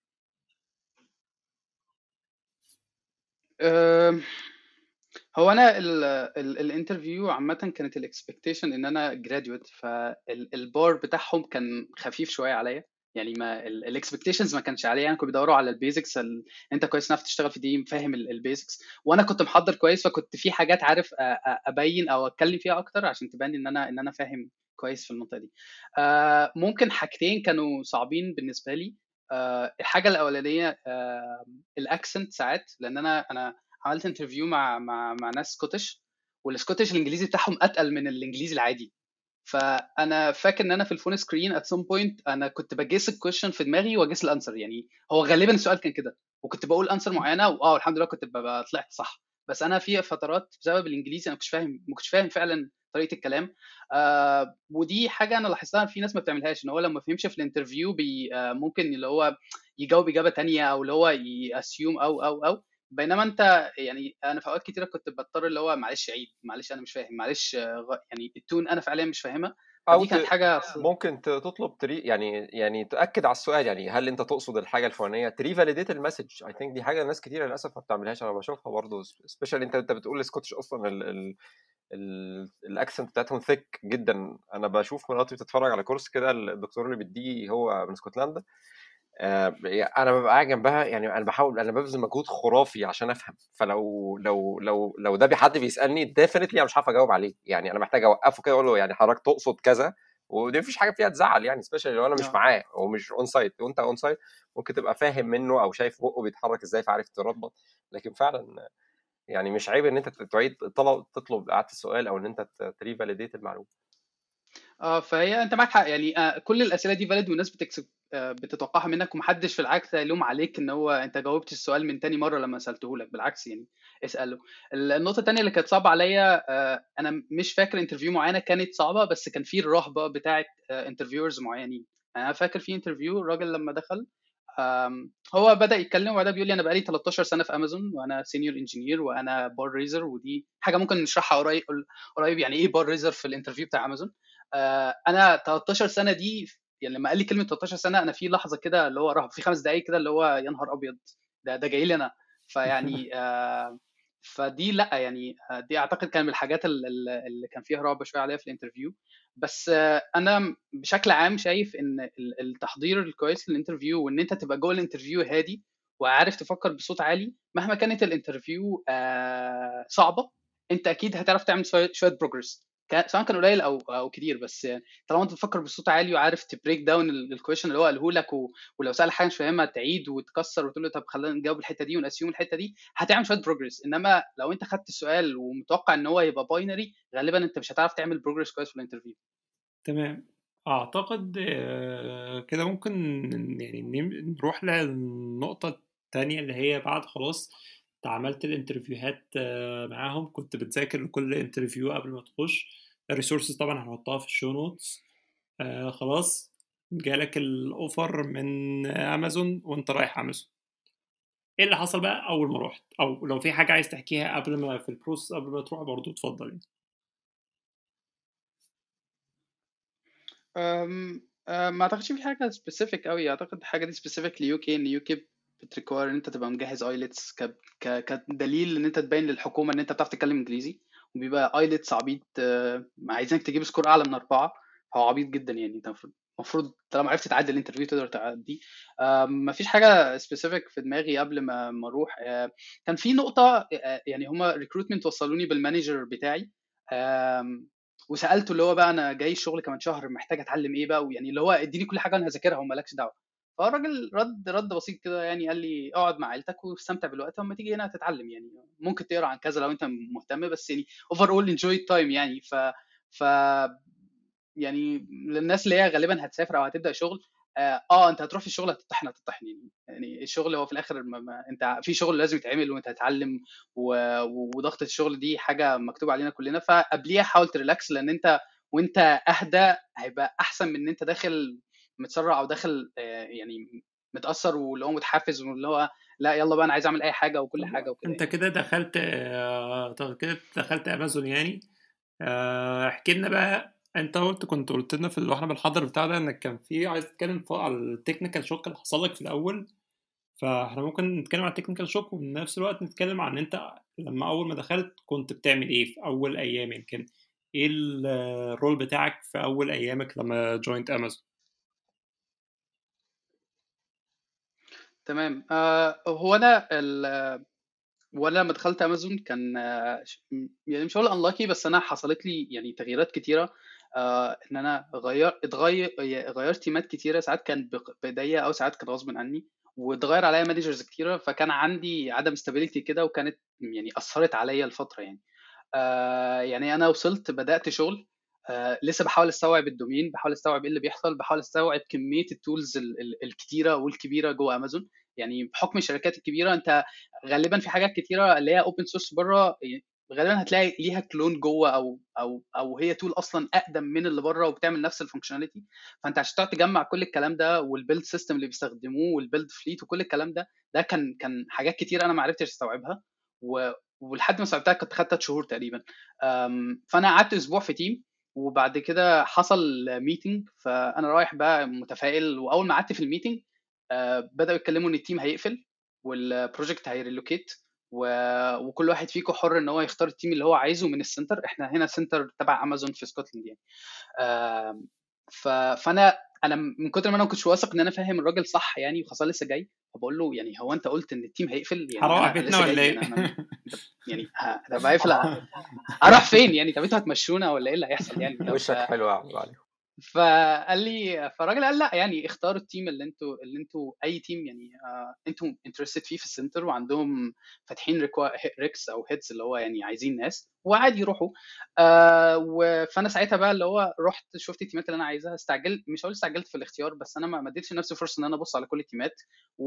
أم، هو انا الانترفيو عامه كانت الاكسبكتيشن ان انا جراديويت، فالبار بتاعهم كان خفيف شويه عليا. يعني ما الاكسبكتيشنز ما كانش عليا، انا كنت بيدوروا على البيزكس، انت كويس انك تشتغل في دي، فاهم البيزكس، وانا كنت محضر كويس، فكنت في حاجات عارف أ- أ- ابين او اتكلم فيها اكتر عشان تبان ان انا ان انا فاهم كويس في المنطقه دي. آه، ممكن حاجتين كانوا صعبين بالنسبه لي. آه، الحاجه الاولانيه الاكسنت ساعات، لان انا انا عملت انترفيو مع مع مع ناس سكوتش، والسكوتش الانجليزي بتاعهم اتقل من الانجليزي العادي. فانا فاكر ان انا في الفون سكرين ات سم بوينت انا كنت بجيس الكويشن في دماغي واجيس الانسر، يعني هو غالبا السؤال كان كده، وكنت بقول انسر معينه، واه الحمد لله كنت ببقى طلعت صح. بس انا في فترات بسبب الانجليزي انا ما كنتش فاهم ما كنتش فاهم فعلا طريقه الكلام. آه، ودي حاجه انا لاحظتها في ناس ما بتعملهاش، ان هو لما فهمش في الانترفيو بي آه ممكن اللي هو يجاوب اجابه تانية، او اللي هو ياسيوم او او او بينما انت يعني انا في اوقات كتيره كنت بضطر اللي هو معلش عيد، معلش انا مش فاهم، معلش آه، غ- يعني التون انا فعليا مش فاهمها. او فدي كانت ت... حاجه ص- ممكن ت- تطلب تري يعني يعني تاكد على السؤال، يعني هل انت تقصد الحاجه الفلانيه، تري فاليديت المسج. اي ثينك دي حاجه ناس كتير للاسف ما بتعملهاش، انا بشوفها برضه سبيشالي. انت انت بتقول السكوتش اصلا ال... ال... ال... الاكسنت بتاعتهم ثيك جدا. انا بشوف مراتي بتتفرج على كورس كده، الدكتور اللي بيديه هو من اسكتلندا. آه، انا ببقى قاعد جنبها، يعني انا بحاول، انا ببذل مجهود خرافي عشان افهم. فلو لو لو لو ده حد بيسالني ديفينتلي انا مش عارف اجاوب عليه، يعني انا محتاج اوقفه كده اقول له يعني حضرتك تقصد كذا. ودي مفيش حاجه فيها تزعل، يعني سبيشالي لو انا مش اه معاه ومش اون سايت. وانت اون سايت ممكن تبقى فاهم منه او شايف بقه بيتحرك ازاي فعارف تربط. لكن فعلا يعني مش عيب ان انت تعيد طلب تطلب اعاده السؤال، او ان انت تري فاليديت المعلومه. اه فهي انت معاك حق يعني، آه كل الاسئله دي فاليد، والناس بتكسب آه بتتوقعها منك، ومحدش في العكس هيلوم عليك ان هو انت جاوبت السؤال من تاني مره لما سالته لك، بالعكس يعني اساله. النقطه التانيه اللي كانت صعبه عليا، آه انا مش فاكر انترفيو معينه كانت صعبه، بس كان في الرهبه بتاعه انترفيورز معينين. يعني انا فاكر في انترفيو الراجل لما دخل، آم، هو بدأ يتكلم وبعدها بيقول لي انا بقالي تلتاشر سنه في امازون، وانا سينيور انجينير، وانا بار ريزر، ودي حاجه ممكن نشرحها قريب قريب يعني ايه بار ريزر في الانترفيو بتاع امازون. آه، انا تلتاشر سنه دي، يعني لما قال لي كلمه تلتاشر سنه انا في لحظه كده اللي هو رهب، في خمس دقائق كده اللي هو يا نهار ابيض، ده ده جاي لي انا. فيعني آه، فدي لا يعني آه، دي اعتقد كان من الحاجات ال- ال- اللي كان فيها رعب شويه عليا في الانترفيو. بس آه، انا بشكل عام شايف ان ال- التحضير الكويس للانترفيو، وان انت تبقى جوه الانترفيو هادي وعارف تفكر بصوت عالي مهما كانت الانترفيو آه، صعبه، انت اكيد هتعرف تعمل شويه شويه بروجرس، سواء كان قليل او او كتير. بس طالما انت بتفكر بصوت عالي وعارف تبريك داون الكويشن اللي هو قاله لك، و... ولو سال حاجه مش فاهمها تعيد وتكسر وتقول له طب خلينا نجاوب الحته دي وناسيوم الحته دي، هتعمل شويه بروجرس. انما لو انت خدت السؤال ومتوقع ان هو يبقى باينري، غالبا انت مش هتعرف تعمل بروجرس كويس في الانترفيو. تمام. أعتقد آه، كده ممكن يعني نم- نروح للنقطة التانية اللي هي بعد خلاص انت عملت الانترفيوهات آه، معاهم، كنت بتذاكر لكل انترفيو قبل ما تخش. الريسورسز طبعا هنحطها في الشو نوتس. آه خلاص جالك الأوفر من أمازون وانت رايح أمازون، ايه اللي حصل بقى أول ما رحت؟ أو لو في حاجة عايز تحكيها قبل ما في البروسس قبل ما تروح برضو اتفضل يعني. أم... أم... ما اعتقدش في حاجه سبيسيفيك قوي، اعتقد الحاجه دي سبيسيفيك ليو كي، ان يو كي بتريكوير ان انت تبقى مجهز ايلتس ك... ك... كدليل ان انت تبين للحكومه ان انت بتعرف تتكلم انجليزي. وبيبقى ايلتس عبيط، آه، عايزينك تجيب سكور اعلى من اربعه. هو عبيط جدا يعني. انت المفروض المفروض طالما عرفت تعدي الانترفيو تقدر تعدي. آه، مفيش حاجه سبيسيفيك في دماغي قبل ما ما اروح. آه، كان في نقطه، آه، يعني هما ريكروتمنت وصلوني بالمانجر بتاعي. آم، وسالته اللي هو بقى انا جاي الشغل كمان شهر محتاج اتعلم ايه بقى، ويعني اللي هو اديني كل حاجه انا هذاكرها ومالكش دعوه. فالراجل رد رد بسيط كده يعني، قال لي اقعد مع عيلتك واستمتع بالوقت، واما تيجي هنا تتعلم يعني ممكن تقرا عن كذا لو انت مهتم، بس يعني اوفر اول انجوي التايم يعني. ف ف يعني للناس اللي هي غالبا هتسافر او هتبدا شغل، اه آه، انت هتروح في الشغل هتطحن هتطحن يعني. يعني الشغل هو في الاخر ما ما انت في شغل لازم يتعمل وانت هتتعلم، و- وضغط الشغل دي حاجه مكتوب علينا كلنا. فقبليها حاول تريلاكس، لان انت وانت اهدى هيبقى احسن من ان انت داخل متسرع او داخل آه، يعني متاثر واللي هو متحفز واللي هو لا يلا بقى انا عايز اعمل اي حاجه وكل طب حاجه وكده انت يعني. كده دخلت آه، طب كده دخلت امازون يعني. آه، احكي لنا بقى. انت قلت كنت قلت لنا في ال- واحنا بالحضر بتاع ده انك كان في عايز تتكلم فوق على التكنيكال شوك اللي حصل لك في الاول. فاحنا ممكن نتكلم عن التكنيكال شوك وفي نفس الوقت نتكلم عن انت لما اول ما دخلت كنت بتعمل ايه في اول ايام، يمكن ايه ال- الرول بتاعك في اول ايامك لما جوينت امازون. تمام. آه هو انا ال- وانا لما دخلت امازون كان آه، ش- يعني مش هقول انلاكي، بس انا حصلت لي يعني تغييرات كتيره. آه ان انا غير اتغير غيرت تيمات كتيره، ساعات كان بق- بايديا او ساعات كان غصب عني، واتغير عليا مانجرز كتيره، فكان عندي عدم استابيليتي كده، وكانت يعني اثرت عليا الفتره يعني. آه يعني انا وصلت بدات شغل، آه لسه بحاول استوعب الدومين، بحاول استوعب ايه اللي بيحصل، بحاول استوعب كميه التولز ال- ال- الكتيره والكبيره جوه امازون. يعني بحكم الشركات الكبيره انت غالبا في حاجات كتيره اللي هي اوبن سورس بره، غالبا هتلاقي ليها كلون جوه، او او او هي تول اصلا اقدم من اللي بره وبتعمل نفس الفانكشناليتي. فانت عشان تقعد تجمع كل الكلام ده والبيلد سيستم اللي بيستخدموه والبيلد فليت وكل الكلام ده، ده كان كان حاجات كتير انا ما عرفتش استوعبها. و ولحد ما استوعبتها كنت خدت ثلاث شهور تقريبا. أم، فانا قعدت اسبوع في تيم، وبعد كده حصل ميتنج، فانا رايح بقى متفائل، واول ما قعدت في الميتنج آه، بداوا يتكلموا ان التيم هيقفل والبروجكت هيريلوكيت، و- وكل واحد فيكم حر ان هو يختار التيم اللي هو عايزه من السنتر. احنا هنا سنتر تبع امازون في اسكتلند يعني. آم، ف... فانا انا من كتر ما انا ما كنتش واثق ان انا فاهم الراجل صح يعني، وخاصه لسه جاي، فبقول له يعني هو انت قلت ان التيم هيقفل يعني، هروح انا انا بيتنا لسه ولا جاي، ايه؟ انا انا انت يعني ه- طب هيقفل اروح فين يعني؟ طب انتوا هتمشونا ولا ايه اللي هيحصل يعني؟ طب وشك حلو يا عم علي. فقال لي فالراجل قال لا يعني اختاروا التيم اللي انتوا اللي انتوا اي تيم يعني آه انتوا انترستد فيه في السنتر، وعندهم فاتحين ريكس او هيدز اللي هو يعني عايزين ناس وعادي يروحوا. آه و- فانا ساعتها بقى اللي هو رحت شفت التيمات اللي انا عايزها، استعجلت مش هقول استعجلت في الاختيار، بس انا ما ما اديتش لنفسي فرصه ان انا ابص على كل التيمات.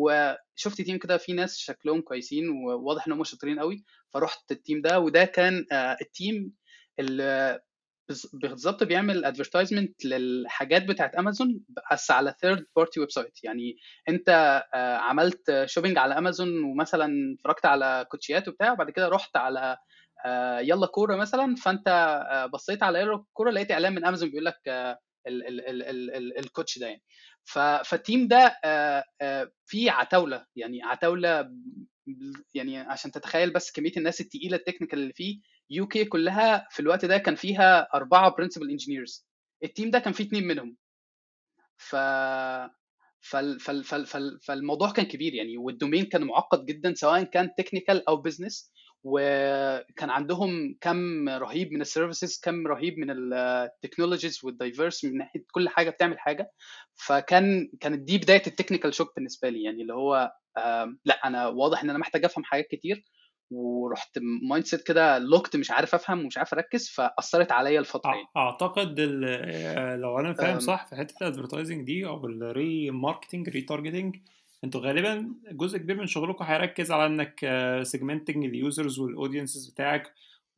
وشفت تيم كده فيه ناس شكلهم كويسين وواضح ان هم شاطرين قوي، فرحت التيم ده. وده كان آه التيم اللي بز- بالظبط بيعمل ادفرتايزمنت للحاجات بتاعت امازون، بس على ثيرد بارتي ويب سايت. يعني انت آه، عملت شوبينج على امازون ومثلا اتفرجت على كوتشيات وبتاع، وبعد كده رحت على آه، يلا كوره مثلا، فانت آه، بصيت على يلا كوره لقيت اعلان من امازون بيقول لك آه، ال- ال- ال- ال- ال- الكوتش ده يعني. ف- فالتيم ده آه، آه، فيه عتاوله يعني عتاوله ب- يعني عشان تتخيل بس كميه الناس التقيله التكنيكال اللي فيه. يو كي كلها في الوقت ده كان فيها اربعه برنسبل انجينيرز، التيم ده كان فيه اتنين منهم. ف فال... فال... فال... فال... فالموضوع كان كبير يعني، والدومين كان معقد جدا سواء كان تكنيكال او بزنس، وكان عندهم كم رهيب من السيرفيسز، كم رهيب من التكنولوجيز والدايفيرس من ناحيه كل حاجه بتعمل حاجه. فكان كانت دي بدايه التكنيكال شوك بالنسبه لي يعني، اللي هو آم، لا انا واضح ان انا محتاج افهم حاجات كتير، ورحت مايند سيت كده لوكت مش عارف افهم ومش عارف اركز، فاثرت عليا الفتره يعني. أع- اعتقد ال- آه، لو انا فاهم أم، صح في حته الادفرتايزنج دي او الري ماركتنج ري تارجتنج، انتوا غالبا جزء كبير من شغلكم هيركز على انك سيجمنتنج اليوزرز والاودينسز بتاعك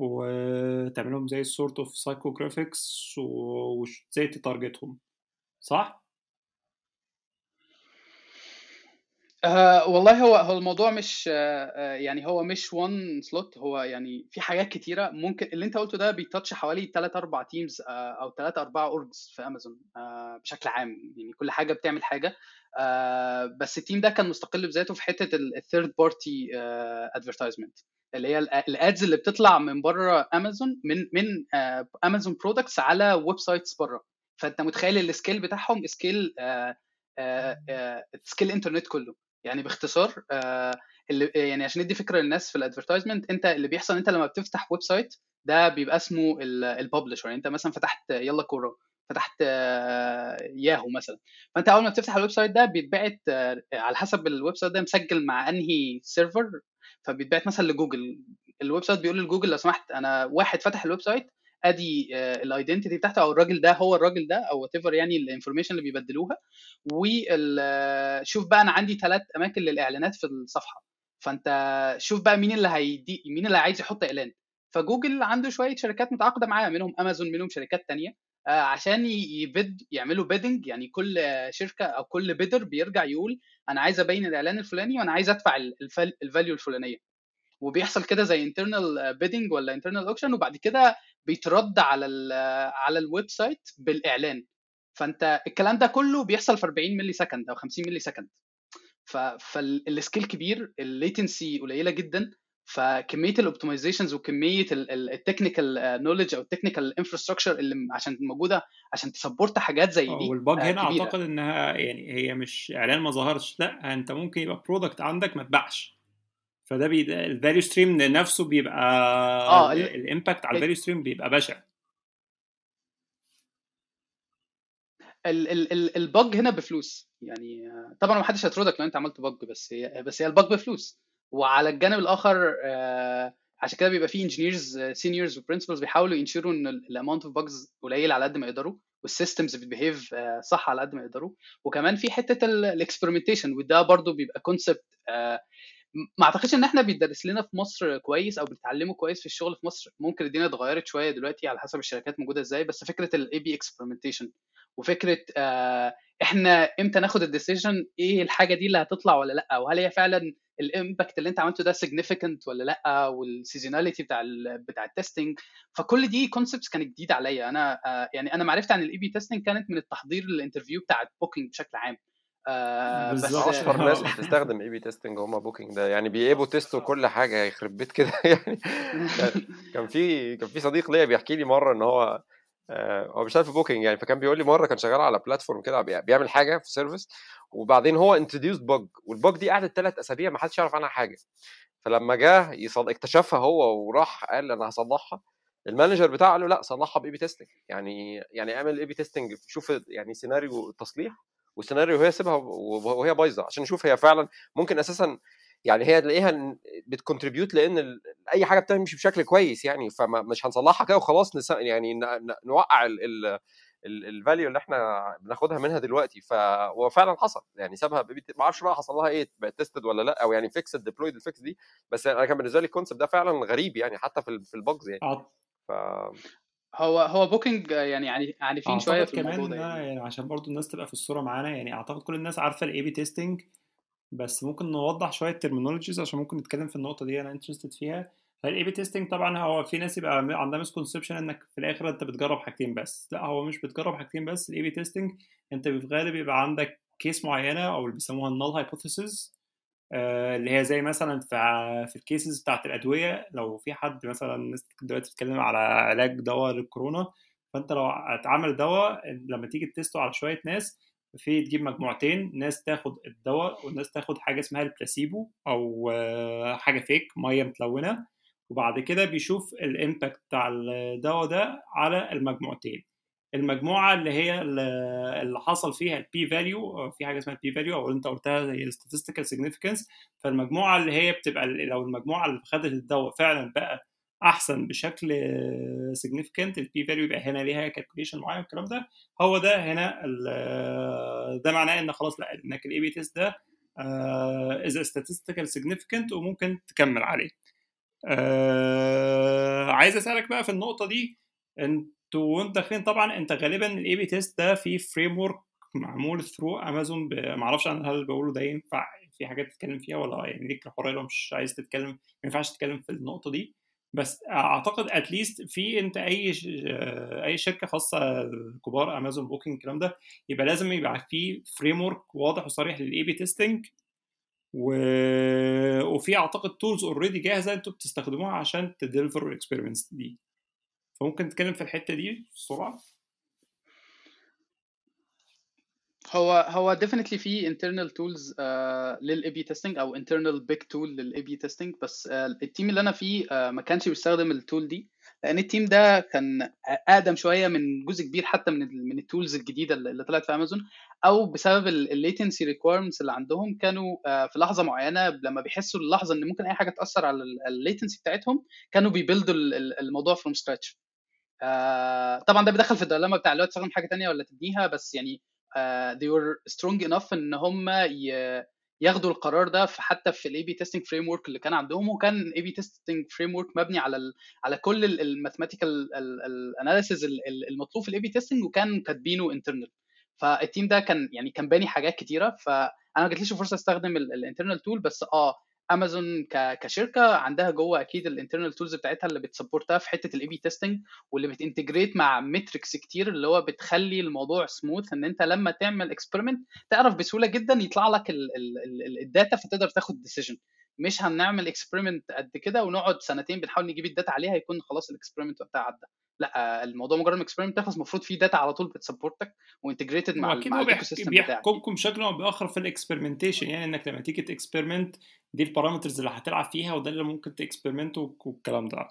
وتعملهم زي سورت اوف سايكوجرافيكس وازاي تتارجتهم، صح؟ أه والله هو هو الموضوع مش أه يعني هو مش one slot. هو يعني في حاجات كتيرة ممكن اللي انت قلته ده بيتاتش حوالي ثلاثة أربعة تيمز او ثلاثة أربعة اورجز في امازون أه بشكل عام. يعني كل حاجة بتعمل حاجة. أه بس التيم ده كان مستقل بذاته في حتة الثيرد بارتي ادفرتايزمنت، اللي هي الادز اللي بتطلع من بره امازون، من من امازون برودكتس على ويب سايتس بره. فانت متخيل السكيل بتاعهم سكيل سكيل انترنت كله. يعني باختصار آه، اللي يعني عشان ندي فكره للناس في الادفرتايزمنت، انت اللي بيحصل انت لما بتفتح ويب سايت ده بيبقى اسمه الببلشر. يعني انت مثلا فتحت يلا كوره، فتحت آه، ياهو مثلا. فانت اول ما بتفتح الويب سايت ده بيتبعت آه، على حسب الويب سايت ده مسجل مع انهي سيرفر، فبيتبعت مثلا لجوجل. الويب سايت بيقول لجوجل لو سمحت انا واحد فتح الويب سايت، ادي الايدنتيتي بتاعته، او الراجل ده هو الراجل ده، او وات ايفر يعني الانفورميشن اللي بيبدلوها. وشوف بقى انا عندي ثلاث اماكن للاعلانات في الصفحه، فانت شوف بقى مين اللي هيدي، مين اللي عايز يحط اعلان. فجوجل عنده شويه شركات متعاقده معاه، منهم امازون، منهم شركات تانية آه، عشان يبد يعملوا بيدنج. يعني كل شركه او كل بيدر بيرجع يقول انا عايز ابين الاعلان الفلاني وانا عايز ادفع الفاليو الفلانيه. وبيحصل كده زي internal bidding ولا internal auction، وبعد كده بيترد على ال على الويب سايت بالاعلان. فانت الكلام ده كله بيحصل في أربعين ملي سكند او خمسين ملي سكند. فالسكيل كبير، الليتنسي قليله جدا. فكميه الاوبتمايزيشنز وكميه التكنيكال نوليدج او التكنيكال انفراستراكشر اللي عشان موجوده عشان تسبورت حاجات زي دي والباج آه، هنا كبيره. اعتقد انها يعني هي مش اعلان ما ظهرش، لا انت ممكن يبقى برودكت عندك ما اتباعش، فده بي الفاليو ستريم نفسه بيبقى اه الامباكت على الفاليو ستريم بيبقى بشع. البج هنا بفلوس. يعني طبعا ما حدش هيطردك لو انت عملت بج، بس هي بس هي البج بفلوس. وعلى الجانب الاخر آه، عشان كده بيبقى في انجينيرز سينيورز وبرنسبلز بيحاولوا ينشروا ان الاماونت اوف بجز قليل على قد ما يقدروا، والسيستمز بتبيهيف صح على قد ما يقدروا. وكمان في حته الاكسبيرمنتيشن، وده برضو بيبقى كونسبت ما اعتقدش ان احنا بيدرس لنا في مصر كويس او بنتعلمه كويس في الشغل في مصر. ممكن الدنيا اتغيرت شويه دلوقتي على حسب الشركات موجوده ازاي، بس فكره الاي بي اكسبيرمنتيشن وفكره آه احنا امتى ناخد الديسيجن ايه الحاجه دي اللي هتطلع ولا لا، وهل هي فعلا الامباكت اللي انت عملته ده significant ولا لا، والسيزوناليتي بتاع ال بتاع التستنج. فكل دي كونسبتس كانت جديده عليا انا. آه يعني انا معرفتي عن الاي بي تيستنج كانت من التحضير للانترفيو بتاع بوكينج بشكل عام. آه بس بالظبط. اشطر ناس بتستخدم اي بي تيستنج هم بوكينج ده، يعني بيقبوا تيستوا كل حاجه يخرب بيت كده يعني. كان كان في كان في صديق ليا بيحكي لي مره ان هو آه، هو بيشتغل في بوكينج يعني، فكان بيقول لي مره كان شغال على بلاتفورم كده بي- بيعمل حاجه في سيرفيس، وبعدين هو انتروديوس بج، والبج دي قعدت ثلاث اسابيع ما حدش يعرف عنها حاجه. فلما جه يصل... اكتشفها هو وراح قال انا هصلحها، المانجر بتاعه قال له لا صلحها باي بي تيستنج. يعني يعني اعمل اي بي تيستنج، شوف يعني سيناريو التصليح والسيناريو وهي سيبها وهي بايظه عشان نشوف هي فعلا ممكن اساسا يعني هي تلاقيها بتكونتريبيوت، لان ال... اي حاجه بتمشي بشكل كويس يعني، فمش هنصلحها كده وخلاص نس... يعني ن... ن... نوقع ال... ال... الفاليو اللي احنا بناخدها منها دلوقتي. فهو فعلا حصل يعني سابها بي... ما اعرفش بقى حصل لها ايه، بقت تيستد ولا لا، او يعني فيكسد ديبلويد الفيكس دي. بس انا كان بالنسبه لي الكونسيبت ده فعلا غريب يعني، حتى في في البجز يعني. ف هو هو بوكينج يعني يعني عنيفين شويه اعتقد في كمان الموضوع ان ده أنا يعني. يعني عشان برضو الناس تبقى في الصوره معانا، يعني اعتقد كل الناس عارفه الاي بي تيستنج، بس ممكن نوضح شويه ترمينولوجيز عشان ممكن نتكلم في النقطه دي انا انترستد فيها. الاي بي تيستنج طبعا هو في ناس يبقى عندها مسكونسبشن انك في الاخر انت بتجرب حاجتين بس، لا هو مش بتجرب حاجتين بس. الاي بي تيستنج انت في الغالب بيبقى عندك كيس معينه او اللي بيسموها النال هايبوثيسز، اللي هي زي مثلا في في الكيسز بتاعت الادويه. لو في حد مثلا الناس دلوقتي بتتكلم على علاج دواء للكورونا، فانت لو اتعمل دواء لما تيجي تستو على شويه ناس، في تجيب مجموعتين، ناس تاخد الدواء والناس تاخد حاجه اسمها البلاسيبو او حاجه فيك ميه متلونه، وبعد كده بيشوف الامباكت بتاع الدواء ده على المجموعتين. المجموعه اللي هي اللي حصل فيها البي فاليو، في حاجه اسمها البي فاليو او انت قلتها هي statistical significance. فالمجموعه اللي هي بتبقى لو المجموعه اللي خدت الدواء فعلا بقى احسن بشكل significant، البي فاليو يبقى هنا ليها كالكوليشن معين الكلام ده. هو ده هنا ده معناه ان خلاص لا انك الاي بي تيست ده is a statistical significant وممكن تكمل عليه. آه عايز اسالك بقى في النقطه دي، انتوا وانت داخلين طبعا انت غالبا الاي بي تيست ده في فريم ورك معمول ثرو امازون ب... ما اعرفش انا هل بقوله ده ينفع في حاجات تتكلم فيها ولا يعني ليك الحريه لو مش عايز تتكلم ما ينفعش تتكلم في النقطه دي. بس اعتقد اتليست في انت اي ش... اي شركه خاصه الكبار امازون بوكينج الكلام ده يبقى لازم يبقى في فريم ورك واضح وصريح للاي بي تيستنج و... وفي اعتقد تولز اوريدي جاهزه انتوا بتستخدموها عشان تديليفر الاكسبيرمنتس دي. فممكن نتكلم في الحته دي بسرعه. هو هو definitely في internal tools uh, لل A B testing او internal big tool لل A B testing، بس uh, التيم اللي انا فيه uh, ما كانش بيستخدم التول دي، لان التيم ده كان اقدم شويه من جزء كبير حتى من ال من التولز الجديده اللي طلعت في امازون، او بسبب الليتنسي ريكويرمنتس اللي عندهم كانوا uh, في لحظه معينه لما بيحسوا اللحظه ان ممكن اي حاجه تاثر على الليتنسي بتاعتهم كانوا بيبيلدوا الموضوع from scratch. آه طبعا ده بيدخل في الديلما بتاع اللي هو تستخدم حاجه تانية ولا تبنيها، بس يعني آه they were strong enough ان هم ياخدوا القرار ده في حتى في الاي بي تيستنج فريم ورك اللي كان عندهم، وكان اي بي تيستنج فريم ورك مبني على ال على كل الماثيماتيكال الاناليسيز المطلوب في الاي بي تيستنج، وكان كاتبينه انترنال. فالتيم ده كان يعني كان باني حاجات كتيره، فانا ما جاتليش فرصه استخدم الانترنال تول، بس اه امازون كشركه عندها جوه اكيد الانترنال تولز بتاعتها اللي بتسبورتها في حته الاي بي تيستنج، واللي بتنتجريت مع ميتريكس كتير اللي هو بتخلي الموضوع سموث، ان انت لما تعمل اكسبيرمنت تعرف بسهوله جدا يطلع لك الداتا فتقدر تاخد ديسيجن. مش هنعمل اكسبيرمنت قد كده ونقعد سنتين بنحاول نجيب الداتا عليها يكون خلاص الاكسبيرمنت وقتها عدى. لا، الموضوع مجرد ما اكسبيرمنت تخلص المفروض في داتا على طول بتسبورتك وانتجريتد مع ال واكيد مع هو الايكو بيحك... سيستم بتاعك. بيحكمكم بشكل او باخر في الاكسبيرمنتيشن، يعني انك لما تيجي تكسبيرمنت دي البارامترز اللي هتلعب فيها وده اللي ممكن تكسبيرمنت والكلام ده.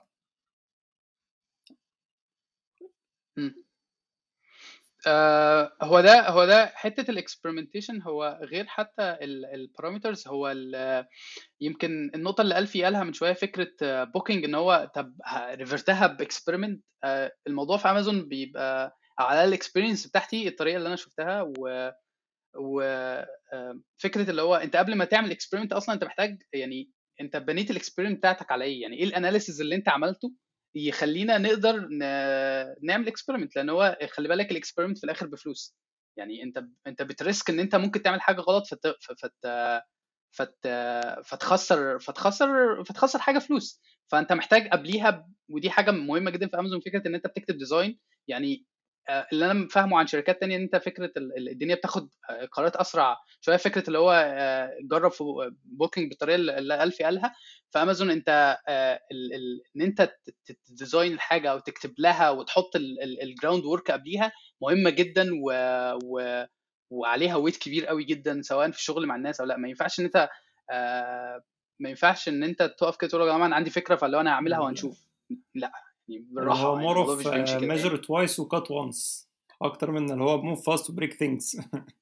م. آه هو ده هو ده حته الاكسبيرمنتيشن، هو غير حتى البارامترز. هو يمكن النقطه اللي الفي قالها من شويه فكره بوكينج ان هو طب ريفرتها باكسبيرمنت. آه الموضوع في امازون بيبقى على الاكسبيرينس بتاعتي الطريقه اللي انا شفتها، و وفكره اللي هو انت قبل ما تعمل اكسبيرمنت اصلا انت محتاج يعني انت بنيت الاكسبيرمنت بتاعتك على ايه، يعني ايه الاناليسيز اللي انت عملته يخلينا نقدر نعمل اكسبيرمنت. لان هو خلي بالك الاكسبيرمنت في الاخر بفلوس، يعني انت انت بتريسك ان انت ممكن تعمل حاجه غلط فت فت فت فتخسر فتخسر فتخسر حاجه فلوس. فانت محتاج قبليها، ودي حاجه مهمه جدا في امازون، فكره ان انت بتكتب ديزاين. يعني اللي انا فاهمه عن شركات تانية ان انت فكره الدنيا بتاخد قرارات اسرع شويه، فكره اللي هو جرب في بوكينج بالطريقه اللي الفي قالها. في امازون انت ان انت تديزاين الحاجه او تكتب لها وتحط الجراوند ورك قبليها مهمه جدا، و, و وعليها ويت كبير قوي جدا سواء في الشغل مع الناس او لا. ما ينفعش ان انت ما ينفعش ان انت تقف كده تقول يا جماعه انا عندي فكره فلو انا هعملها وهنشوف. لا يعني اللي بالراحه، هو يعني مور الموضوع اوف مش بيمشي كده يعني. measure twice و cut once اكتر من اللي هو move fast و break things.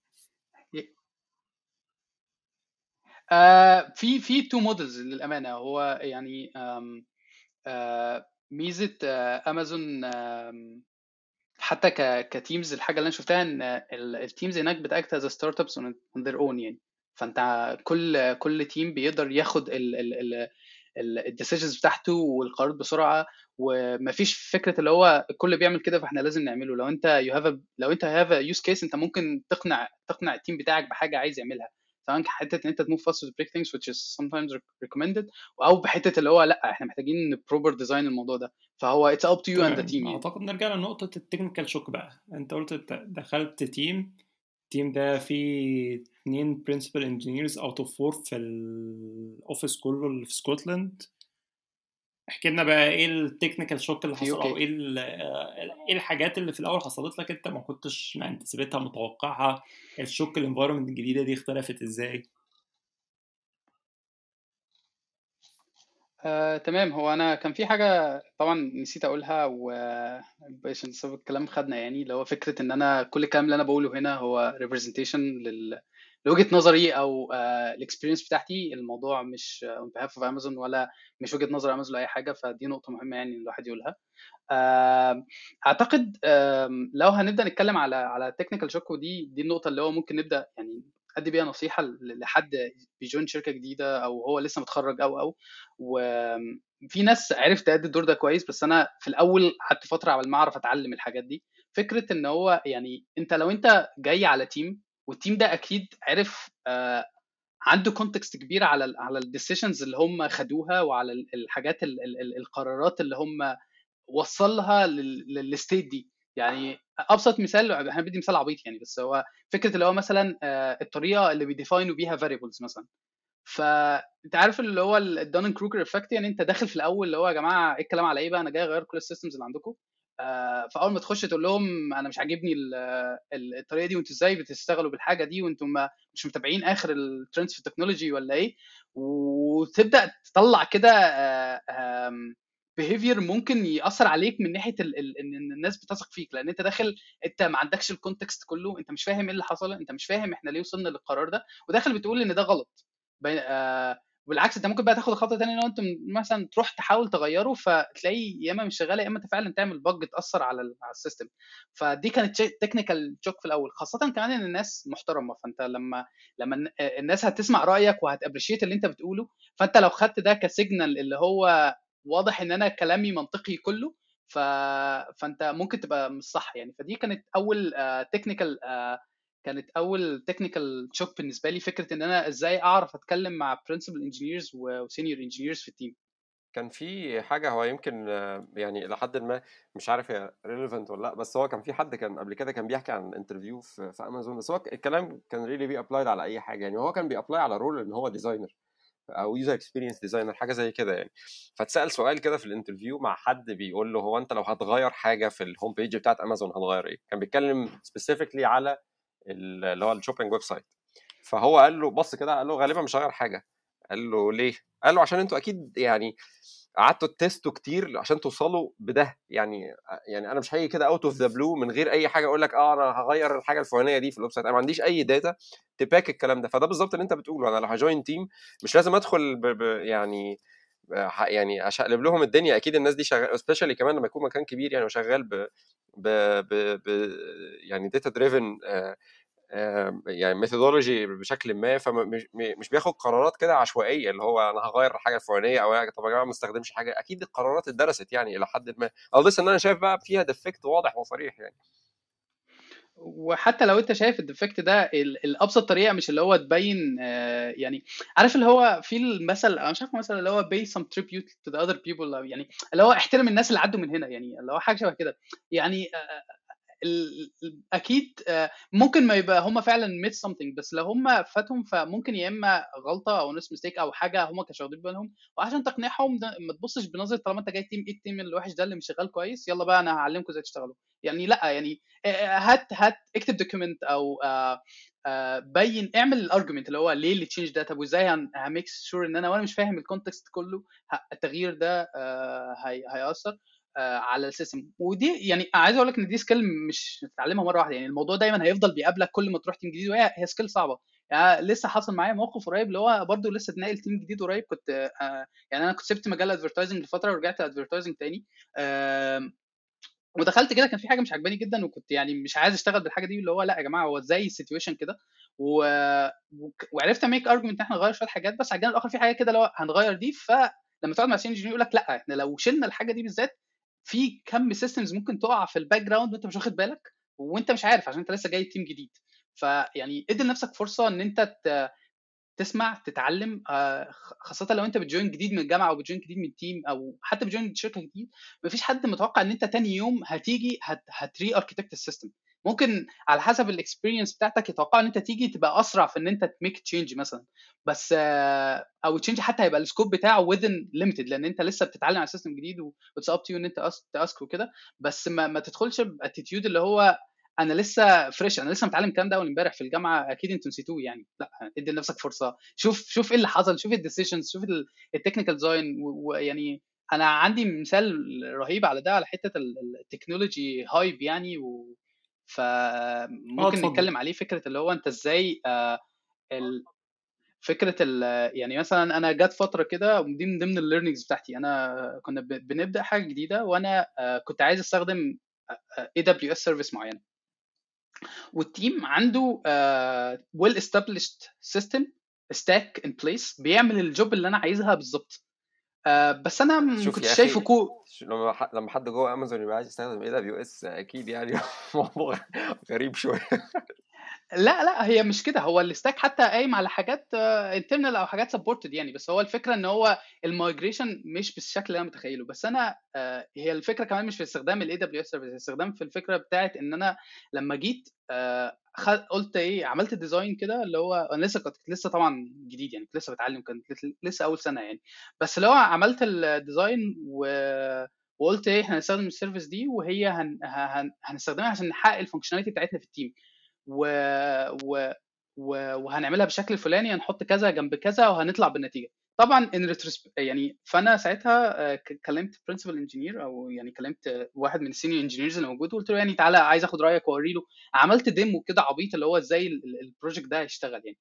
آه في في تو مودلز للامانه. هو يعني آم آه ميزه آه امازون آم حتى ك كتيمز، الحاجه اللي انا شفتها ان التيمز هناك بتاكت از ستارت ابس اون ذير اون يعني. فانت كل كل تيم بيقدر ياخد الديسيجنز بتاعته والقرارات بسرعه، ومفيش فكره اللي هو الكل بيعمل كده فاحنا لازم نعمله. لو انت يو هاف لو انت هاف يوز كيس انت ممكن تقنع تقنع التيم بتاعك بحاجه عايز يعملها، سواء حته ان انت تموف فاست تو بريك ثينجز which is sometimes recommended، او بحته اللي هو لا احنا محتاجين بروبر ديزاين الموضوع ده. فهو it's up to you and the team يعني. اعتقد نرجع لنقطه التكنيكال شوك بقى. انت قلت دخلت تيم التيم ده فيه اتنين principal engineers out of four في الاوفيس كله اللي في اسكتلند. احكي لنا بقى ايه التكنيكال شوك اللي حصل، او ايه ايه الحاجات اللي في الاول حصلت لك انت ما كنتش انتسبتها متوقعها. الشوك الانفايرمنت الجديده دي اختلفت ازاي؟ آه، تمام. هو انا كان في حاجه طبعا نسيت اقولها، و عشان سبب الكلام خدنا يعني، اللي هو فكره ان انا كل الكلام اللي انا بقوله هنا هو representation لل... لوجهه نظري او الاكسبيرينس بتاعتي. الموضوع مش on behalf of امازون ولا مش وجهه نظر امازون ولا اي حاجه، فدي نقطه مهمه يعني الواحد يقولها. اعتقد لو هنبدا نتكلم على على تكنيكال شوك، ودي دي النقطه اللي هو ممكن نبدا يعني ادي بيها نصيحه لحد بيجون شركه جديده او هو لسه متخرج او او و في ناس عرفت تأدي الدور ده كويس، بس انا في الاول قعدت فتره على ما اعرف اتعلم الحاجات دي. فكره ان هو يعني انت لو انت جاي على تيم، والتيم ده اكيد عرف آه عنده كونتكست كبير على ال على الديسيشنز اللي هم خدوها، وعلى ال- الحاجات ال ال ال- القرارات اللي هم وصلها للستيت دي. يعني ابسط مثال، احنا بدي مثال عبيط يعني، بس هو فكره اللي هو مثلا آه، الطريقه اللي بيديفاينوا بيها فاريبلز مثلا. فانت عارف اللي هو الدونن كروجر افكت، يعني انت داخل في الاول اللي هو يا جماعه ايه الكلام على ايه بقى، انا جاي اغير كل السيستمز اللي عندكم. آه، فاول ما تخش تقول لهم انا مش عاجبني ال- ال- الطريقه دي، وانتوا ازاي بتشتغلوا بالحاجه دي، وانتم ما مش متابعين اخر الترندز في التكنولوجي ولا ايه، وتبدا تطلع كده بيهيفير ممكن ياثر عليك من ناحيه ال- ال- ان إن الناس بتثق فيك، لان انت داخل انت ما عندكش الكونتكست كله، انت مش فاهم ايه اللي حصل، انت مش فاهم احنا ليه وصلنا للقرار ده، وداخل بتقول ان ده غلط. بي- آه، بالعكس انت ممكن بقى تاخد خطوه ثانيه، لو انت مثلا تروح تحاول تغيره، فتلاقيه يا اما مش شغال، يا اما انت فعلا تعمل بج تاثر على ال- على السيستم. فدي كانت تكنيكال تشوك في الاول، خاصه كمان ان الناس محترمه، فانت لما لما الن- الناس هتسمع رايك وهتابريشيت اللي انت بتقوله، فانت لو خدت ده كسيجنال اللي هو واضح ان انا كلامي منطقي كله، ف... فانت ممكن تبقى مش صح يعني. فدي كانت اول تكنيكال كانت اول تكنيكال تشوك بالنسبه لي، فكره ان انا ازاي اعرف اتكلم مع برنسبل انجينيرز وسينيور انجينيرز في التيم. كان في حاجة هو يمكن آه، يعني إلى حد ما مش عارف هي relevant ولا لأ، بس هو كان في حد كان قبل كده كان بيحكي عن انترفيو في, في أمازون، بس هو الكلام كان really بي applied على أي حاجة يعني. هو كان بي apply على رول إن هو ديزاينر أو user experience designer حاجة زي كده يعني. فاتسأل سؤال كده في الانترفيو مع حد بيقول له هو أنت لو هتغير حاجة في الهوم بيج بتاعت أمازون هتغير إيه؟ كان بيتكلم specifically على ال- اللي هو الشوبينج ويب سايت. فهو قال له بص كده قال له غالبا مش هغير حاجة. قال له ليه؟ قال له عشان انتوا اكيد يعني قعدتوا تستوا كتير عشان توصلوا بده يعني. يعني انا مش هاجي كده اوت اوف ذا بلو من غير اي حاجه اقول لك اه انا هغير الحاجه الفلانيه دي في الويب سايت. انا ما عنديش اي داتا تباك الكلام ده. فده بالظبط اللي انت بتقوله. انا لو هجوين تيم مش لازم ادخل ب... ب... يعني ه- يعني اشقلب لهم الدنيا. اكيد الناس دي شغال سبيشالي كمان لما يكون مكان كبير يعني وشغال ب ب ب, ب... يعني داتا دريفن يعني ميثودولوجي بشكل ما. فمش مش بياخد قرارات كده عشوائيه اللي هو انا هغير الحاجه الفلانيه او طب يا جماعه ما استخدمش حاجه. اكيد القرارات اتدرست يعني الى حد ما، او لسه ان انا شايف بقى فيها ديفكت واضح وصريح يعني. وحتى لو انت شايف الديفكت ده، ال- الابسط طريقه مش اللي هو تبين آه، يعني عارف اللي هو في المثل، انا مش عارف مثلا اللي هو pay some tribute to the other people، أو يعني اللي هو احترم الناس اللي عدوا من هنا، يعني اللي هو حاجه شبه كده يعني. ال- ال- اكيد آه، ممكن ما يبقى هم فعلا ميت something، بس لو هم فاتهم فممكن يا اما غلطه او ناس ميستيك او حاجه هم كانوا واخدين بالهم، وعشان تقنعهم ده ما تبصش بنظره طالما انت جاي تيم ايه التيم الوحش ده اللي مش شغال كويس، يلا بقى انا هعلمكم ازاي تشتغلوا. يعني لا يعني آه، هات هات اكتب دوكيمنت او آه، آه، بين اعمل الارجيومنت اللي هو ليه اللي تشينج ده، طب وازاي هميك شور ان انا وانا مش فاهم الكونتكست كله ه- التغيير ده آه، هي- هيأثر آه، على السيستم. ودي يعني عايز اقول لك ان دي سكيل مش هتتعلمها مره واحده، يعني الموضوع دايما هيفضل بيقابلك كل ما تروح تيم جديد، وهي هي سكيل صعبه. يعني لسه حصل معايا موقف قريب اللي هو برضو لسه اتنقل تيم جديد قريب، كنت آه، يعني انا كنت سبت مجال ادفرتايزنج لفتره ورجعت ادفرتايزنج تاني. آم، ودخلت كده كان في حاجه مش عجباني جدا، وكنت يعني مش عايز اشتغل بالحاجه دي، اللي هو لا يا جماعه هو ازاي السيتويشن كده، و... وك- وعرفت اميك ارجيومنت ان احنا نغير شويه حاجات، بس على الجانب الاخر في حاجه كده اللي هو هنغير دي. فلما تقعد مع سين انجينير يقول لك لا احنا لو شلنا الحاجه دي بالذات، في كم سيستمز ممكن تقع في الباك جراوند وانت مش واخد بالك، وانت مش عارف عشان انت لسه جاي تيم جديد. فيعني ادي لنفسك فرصه ان انت ت... تسمع تتعلم، آه، خاصه لو انت بتجوين جديد من الجامعه او بتجوين جديد من تيم او حتى بتجوين شركه جديد. مفيش حد متوقع ان انت تاني يوم هتيجي هت هتري اركتكت السيستم. ممكن على حسب الاكسبيرينس بتاعتك يتوقع ان انت تيجي تبقى اسرع في ان انت تميك تشينج مثلا، بس آه، او تشينج حتى هيبقى السكوب بتاعه within limited، لان انت لسه بتتعلم على سيستم جديد واتس اب تو ان انت تاسك وكده. بس ما, ما تدخلش باتيتيود اللي هو انا لسه فريش، انا لسه متعلم الكلام ده اول امبارح في الجامعه، اكيد انتوا نسيتوه يعني. لا، ادي لنفسك فرصه، شوف شوف ايه اللي حصل، شوف الديسيشنز، شوف التكنيكال ديزاين. ويعني انا عندي مثال رهيب على ده، على حته التكنولوجي هايب يعني، و اه فممكن اتفضل. نتكلم عليه، فكره اللي هو انت ازاي آه، ال- فكره ال يعني مثلا انا جت فتره كده، ودي من ضمن الليرنينجز بتاعتي، انا كنا ب- بنبدا حاجه جديده، وانا آه، كنت عايز استخدم اي دبليو اس سيرفيس معينه، والتيم عنده ويل established system stack in place بيعمل الجوب اللي انا عايزها بالظبط. آه بس انا ما شوف كنتش يا شايفه اخي، كو ش- لما ح- لما حد جوه امازون يبقى عايز يستخدم اي دبليو اس اكيد يعني موضوع غريب شويه. لا لا هي مش كده، هو الستاك حتى قايم على حاجات انترنال او حاجات سبورتد يعني، بس هو الفكره ان هو المايجريشن مش بالشكل اللي انا متخيله. بس انا آه، هي الفكره كمان مش في استخدام الاي دبليو اس سيرفيس، استخدام في الفكره بتاعت ان انا لما جيت آه، خد قلت ايه، عملت ديزاين كده اللي هو انا لسه كنت لسه طبعا جديد يعني، كنت لسه بتعلم، كنت لسه اول سنه يعني. بس اللي هو عملت الديزاين و وقلت ايه، احنا هنستخدم السيرفيس دي وهي هن... هن... هنستخدمها عشان نحقق الفانكشناليتي بتاعتنا في التيم، و... و... و... وهنعملها بالشكل الفلاني، هنحط كذا جنب كذا وهنطلع بالنتيجه. طبعا ان يعني فانا ساعتها آه، ك- كلمت برنسبل انجينير، او يعني كلمت آه، واحد من السينيور انجينيرز اللي موجود، وقلت له يعني تعالى عايز اخد رايك واوري له. عملت ديمو كده عبيط اللي هو ازاي البروجكت ده هيشتغل يعني.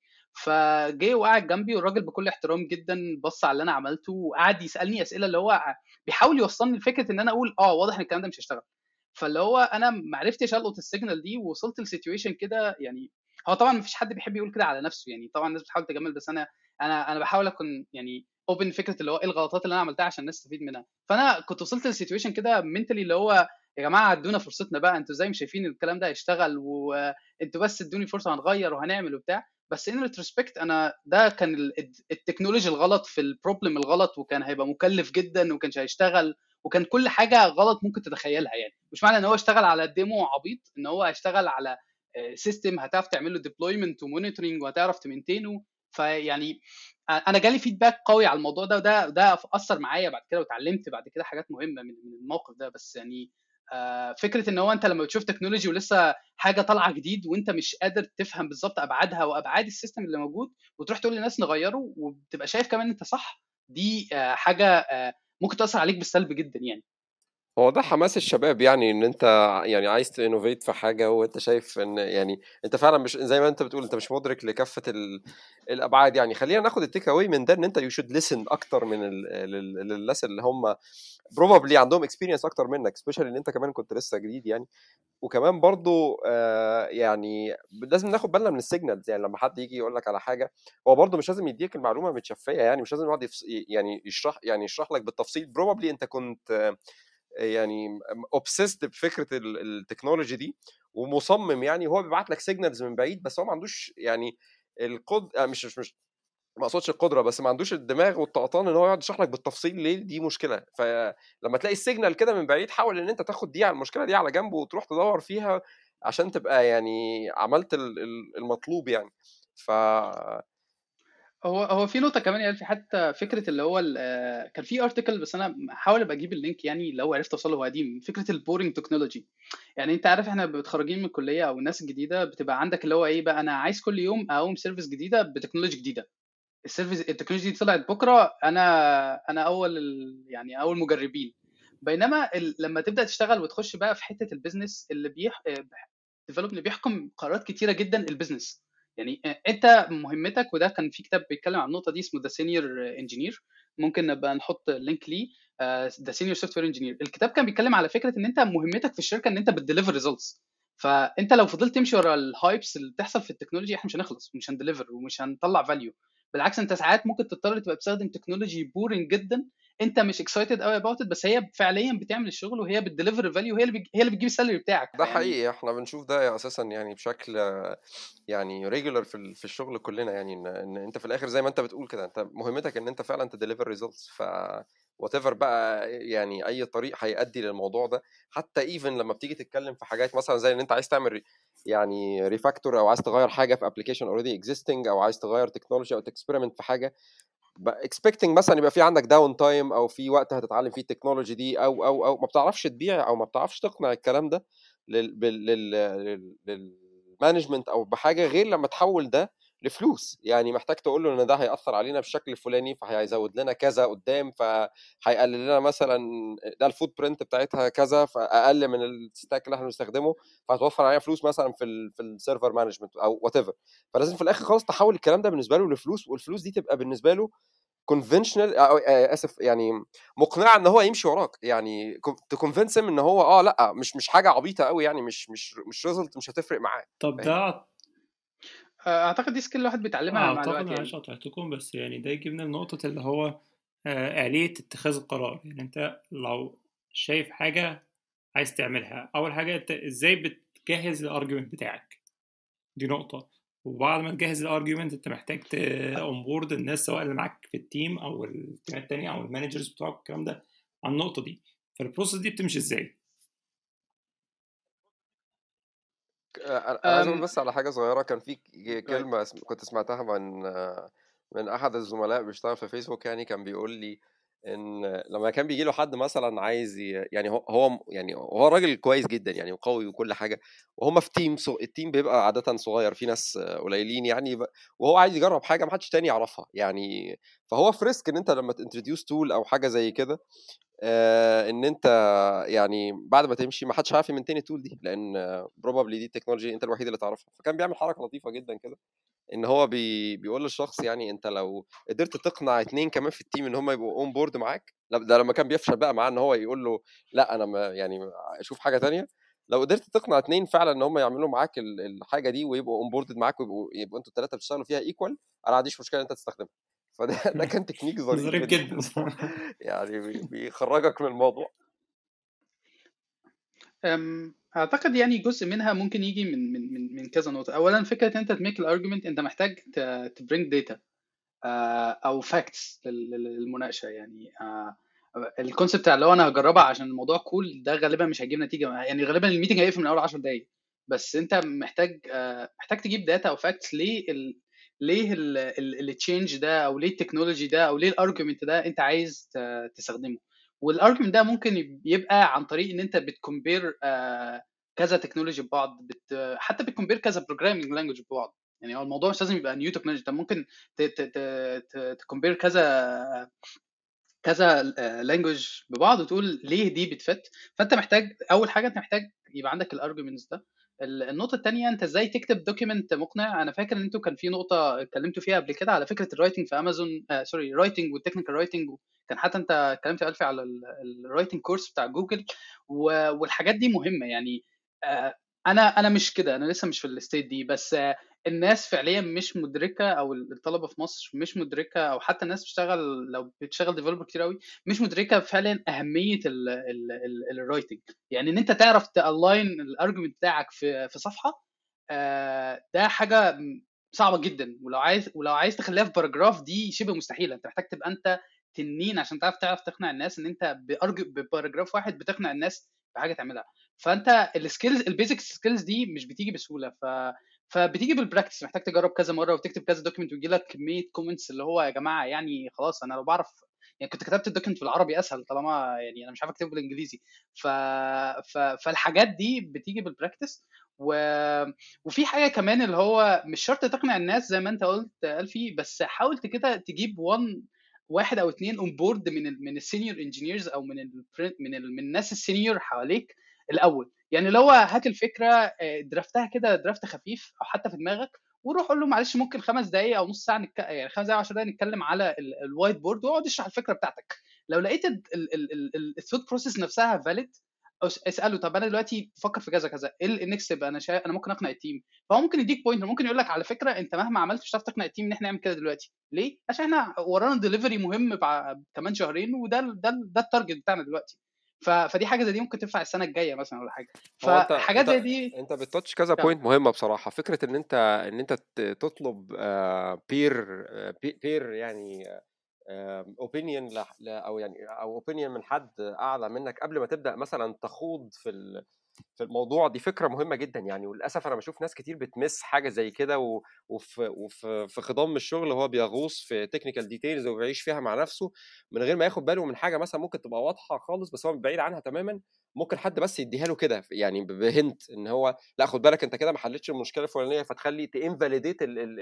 فجه وقعد جنبي والراجل بكل احترام جدا بص على اللي انا عملته وقعد يسالني اسئله اللي هو بيحاول يوصلني لفكره ان انا اقول اه واضح ان الكلام ده مش هيشتغل. فاللي هو انا ما عرفتش القط السيجنال دي، ووصلت لسيتويشن كده يعني. هو طبعا ما فيش حد بيحب يقول كده على نفسه يعني، طبعا الناس بتحاول تجمل، بس انا انا انا بحاول اكون يعني اوبن فكره اللي هو ايه الغلطات اللي انا عملتها عشان الناس تستفيد منها. فانا كنت وصلت لسيتويشن كده منتلي اللي هو يا جماعه ادونا فرصتنا بقى، انتوا ازاي مش شايفين الكلام ده هيشتغل، وانتوا بس ادوني فرصه هنغير وهنعمل وبتاع. بس ان ريتروسبكت انا ده كان ال- التكنولوجي الغلط في البروبلم الغلط، وكان هيبقى مكلف جدا وكانش هيشتغل، وكان كل حاجه غلط ممكن تتخيلها يعني. مش معنى ان هو اشتغل على ديمو عبيط ان هو هيشتغل على سيستم هتعرف تعمل له ديبلويمنت ومونيتورنج وهتعرف تمنتينه. فيعني انا جالي فيدباك قوي على الموضوع ده، وده ده اثر معايا بعد كده، وتعلمت بعد كده حاجات مهمه من من الموقف ده. بس يعني آه، فكره ان هو انت لما بتشوف تكنولوجي ولسه حاجه طالعه جديد وانت مش قادر تفهم بالظبط ابعادها وابعاد السيستم اللي موجود، وتروح تقول للناس نغيره وبتبقى شايف كمان انت صح، دي آه، حاجه آه، ممكن تاثر عليك بالسلب جدا يعني. هو ده حماس الشباب يعني، ان انت يعني عايز تانوفيت في حاجه وانت شايف ان يعني انت فعلا مش زي ما انت بتقول، انت مش مدرك لكافه ال... الابعاد يعني. خلينا ناخد التيك اواي من ده، ان انت يو شود ليسن اكتر من ال... لل- للناس اللي هم بروبابلي عندهم اكسبيرينس اكتر منك، سبيشالي ان انت كمان كنت لسه جديد يعني. وكمان برضو آه يعني لازم ناخد بالنا من السيجنالز. يعني لما حد يجي يقول لك على حاجه، هو برضو مش لازم يديك المعلومه متشفيه يعني، مش لازم يقعد يفص... يعني يشرح يعني يشرح لك بالتفصيل. بروبابلي انت كنت آه، يعني اوبسيست بفكره ال- التكنولوجي دي ومصمم يعني. هو بيبعت لك سيجنالز من بعيد، بس هو ما عندوش يعني القد آه، مش مش مش ما اقصدش القدره، بس ما عندوش الدماغ والطقطان ان هو يقعد يشرح لك بالتفصيل ليه دي مشكله. فلما تلاقي السيجنال كده من بعيد، حاول ان انت تاخد دي على المشكله دي على جنب وتروح تدور فيها عشان تبقى يعني عملت ال- ال- المطلوب يعني. ف هو هو في نقطة كمان يعني، في حتى فكرة اللي هو ال- آه، كان في ارتكل، بس انا هحاول ابقى اجيب اللينك يعني لو عرفت اوصله، هو قديم، فكرة البورينج تكنولوجي. يعني انت عارف احنا متخرجين من الكلية او الناس الجديدة بتبقى عندك اللي هو ايه بقى، انا عايز كل يوم اقوم سيرفيس جديدة بتكنولوجي جديدة. السيرفيس التكنولوجي دي طلعت بكرة، انا انا اول ال- يعني اول مجربين. بينما ال- لما تبدأ تشتغل وتخش بقى في حتة البيزنس اللي بيح ديفلوب اللي بيحكم قرارات كتيره جدا البيزنس. يعني انت مهمتك، وده كان في كتاب بيتكلم عن النقطه دي اسمه ذا سينيور انجينير، ممكن نبقى نحط لينك ليه، ذا سينيور سوفت وير انجينير. الكتاب كان بيتكلم على فكره ان انت مهمتك في الشركه ان انت بتديليفر ريزلتس. فانت لو فضلت تمشي ورا الهايبس اللي بتحصل في التكنولوجي احنا مش هنخلص ومش هنديليفر ومش هنطلع فاليو. بالعكس انت ساعات ممكن تضطر تبقى بتستخدم تكنولوجي بورنج جدا، انت مش اكسايتد قوي اباوت ات، بس هي فعليا بتعمل الشغل وهي بتديليفر فاليو، هي اللي بتج- هي اللي بتجيب السالري بتاعك. ده فيعني حقيقي، احنا بنشوف ده اساسا يعني بشكل يعني ريجولار في ال- في الشغل كلنا يعني. ان, إن انت في الاخر زي ما انت بتقول كده، انت مهمتك ان انت فعلا تديليفر ريزلتس. ف وات ايفر بقى يعني اي طريق هيؤدي للموضوع ده. حتى ايفن لما بتيجي تتكلم في حاجات مثلا زي ان انت عايز تعمل يعني ريفاكتور، او عايز تغير حاجه في ابلكيشن اوريدي اكزيستنج، او عايز تغير تكنولوجي او تكسبيرمنت في حاجه، اكسبكتنج مثلا يبقى في عندك داون تايم او في وقت هتتعلم فيه التكنولوجي دي، او او او ما بتعرفش تبيع او ما بتعرفش تقنع الكلام ده لل لل لل للمانجمنت او بحاجه، غير لما تحول ده لفلوس. يعني محتاج تقول له ان ده هيأثر علينا بالشكل الفلاني، فهيزود لنا كذا قدام، فهيقلل لنا مثلا ده الفوت برنت بتاعتها كذا، فاقل من الستاك اللي احنا بنستخدمه، فهتوفر علينا فلوس مثلا في ال في السيرفر مانجمنت او وات ايفر. فلازم في الاخر خالص تحول الكلام ده بالنسبه له لفلوس، والفلوس دي تبقى بالنسبه له كونفنشنال، اسف يعني مقنعه ان هو يمشي وراك يعني، تكونفنس ان هو اه لا مش مش حاجه عبيطه قوي يعني، مش مش مش ريزلت مش هتفرق معاه. طب فاهم؟ ده اعتقد دي سكيل الواحد بيتعلمها مع اعتقد، الوقت معلش يعني. قطعتكم، بس يعني ده يجيبنا لنقطة اللي هو آه، آلية اتخاذ القرار. يعني انت لو شايف حاجة عايز تعملها، اول حاجة انت ازاي بتجهز الارجيومنت بتاعك، دي نقطة. وبعد ما تجهز الارجيومنت انت محتاج اونبورد الناس سواء اللي معاك في التيم او التيمات التانية او المانجرز بتوعك الكلام ده على النقطة دي. فالبروسيس دي بتمشي ازاي؟ انا أنا عايز اقول أم بس على حاجه صغيره. كان في go ahead. كلمه اسم- كنت سمعتها من من احد الزملاء بيشتغل في فيسبوك، يعني كان بيقول لي ان لما كان بيجي له حد مثلا عايز ي- يعني هو هو يعني هو راجل كويس جدا يعني وقوي وكل حاجه، وهم في تيم صغ... التيم بيبقى عاده صغير، في ناس قليلين يعني ب... وهو عايز يجرب حاجه ما حدش تاني يعرفها يعني. فهو في ريسك ان انت لما تنتروديوس تول او حاجه زي كده، آه، ان انت يعني بعد ما تمشي ما حدش عارف يمنتين التول دي، لان بروبابلي دي التكنولوجي انت الوحيد اللي تعرفها. فكان بيعمل حركه لطيفه جدا كده، ان هو بي بيقول للشخص يعني انت لو قدرت تقنع اتنين كمان في التيم ان هم يبقوا اون بورد معاك، لا، ده لما كان بيفشل بقى معاه ان هو يقول له لا انا ما يعني اشوف حاجه تانية. لو قدرت تقنع اتنين فعلا ان هم يعملوا معاك ال- الحاجه دي ويبقوا اون بورد معاك ويبقوا يبقوا انتوا الثلاثه بتشتغلوا فيها ايكوال، انا ما عنديش مشكله ان انت تستخدمها. فده ده كان تكنيك ظريف ظريف جدا جدا. يعني بي- بيخرجك من الموضوع. أم، اعتقد يعني جزء منها ممكن يجي من من من من كذا نقطه. اولا فكره ان انت تميك الارجيومنت، انت محتاج تبرينج داتا او فاكتس للمناقشه. يعني الكونسيبت بتاع اللي هو انا هجربها عشان الموضوع كول ده غالبا مش هيجيب نتيجه. يعني غالبا الميتنج هيقفل من اول عشر دقائق. بس انت محتاج آه، محتاج تجيب داتا او فاكتس ليه ال ليه التشينج ده، او ليه التكنولوجي ده، او ليه الارجيومنت ده انت عايز ت- تستخدمه. والارجيومنت ده ممكن يبقى عن طريق ان انت بتكمبير كذا تكنولوجي ببعض، بت حتى بتكمبير كذا بروجرامينج لانجوج ببعض. يعني هو الموضوع مش لازم يبقى نيو تكنولوجي، انت ممكن تكمبير كذا كذا لانجوج ببعض وتقول ليه دي بتفت. فانت محتاج اول حاجه انت محتاج يبقى عندك الارجيومنتس ده. ال- النقطه الثانيه انت ازاي تكتب دوكيمنت مقنع. انا فاكر ان انتوا كان في نقطه اتكلمتوا فيها قبل كده على فكره الرايتنج في امازون، آه سوري، رايتنج والتكنيكال رايتنج. كان حتى انت اتكلمت يا الفي على الرايتنج كورس بتاع جوجل. و- والحاجات دي مهمه يعني. آه انا انا مش كده، انا لسه مش في الستيت دي. بس آه الناس فعليا مش مدركه، او الطلبه في مصر مش مدركه، او حتى الناس بتشتغل لو بتشتغل ديفلوبر كتير قوي مش مدركه فعلا اهميه الرايتنج. يعني ان انت تعرف تالاين الارجيومنت بتاعك في في صفحه، آه، ده حاجه صعبه جدا. ولو عايز ولو عايز تخليها في باراجراف دي شبه مستحيله. انت محتاج تبقى انت تنين عشان تعرف تعرف تقنع الناس ان انت بأرج- بباراجراف واحد بتقنع الناس بحاجه تعملها. فانت السكيلز البيزك سكيلز دي مش بتيجي بسهوله. ف فبتيجي بالبراكتس. محتاج تجرب كذا مره وتكتب كذا دوكيمنت ويجي لك كميه كومنتس اللي هو يا جماعه يعني خلاص انا لو بعرف. يعني كنت كتبت الدوكيمنت بالعربي اسهل طالما يعني انا مش عارف اكتبه بالانجليزي. ف... ف... فالحاجات دي بتيجي بالبراكتس. و... وفي حاجه كمان اللي هو مش شرط تقنع الناس زي ما انت قلت الفي، بس حاول كده تجيب وان واحد او اتنين اون بورد من ال من السينيور انجينيرز، او من ال من ال من الناس السينيور حواليك الاول. يعني لو هات الفكره، آه، درافتها كده درافت خفيف او حتى في دماغك، وروح قول له معلش ممكن خمس دقائق او نص ساعه نتك... يعني خمس دقائق عشر دقائق نتكلم على الوايت بورد، واقعد اشرح الفكره بتاعتك. لو لقيت الثوت بروسيس نفسها فاليد، اساله طب انا دلوقتي بفكر في كذا كذا، ايه النكست ستيب، انا شا... انا ممكن اقنع التيم. فهو ممكن يديك بوينت، ممكن يقول لك على فكره انت مهما عملت مش هتعرف تقنع التيم ان احنا نعمل كده دلوقتي. ليه؟ عشان احنا ورانا ديليفري مهم بع... كمان شهرين، وده ده ده التارجت بتاعنا دلوقتي. ف... فدي حاجه زي دي ممكن تنفع السنه الجايه مثلا ولا حاجه. هو انت فحاجات زي انت دي. انت بتتاتش كذا كم بوينت مهمه بصراحه. فكره ان انت ان انت ت- تطلب بير بير يعني اوبينيون او يعني او اوبينيون من حد اعلى منك قبل ما تبدا مثلا تخوض في ال- في الموضوع، دي فكره مهمه جدا يعني. وللاسف انا بشوف ناس كتير بتمس حاجه زي كده، و- وفي وفي في خضم الشغل هو بيغوص في تكنيكال ديتيلز وبيعيش فيها مع نفسه من غير ما ياخد باله من حاجه مثلا ممكن تبقى واضحه خالص بس هو بعيد عنها تماما. ممكن حد بس يديها له كده يعني ب- بهنت ان هو لا خد بالك انت كده ما حلتش المشكله الفلانيه، فتخلي تانفاليديت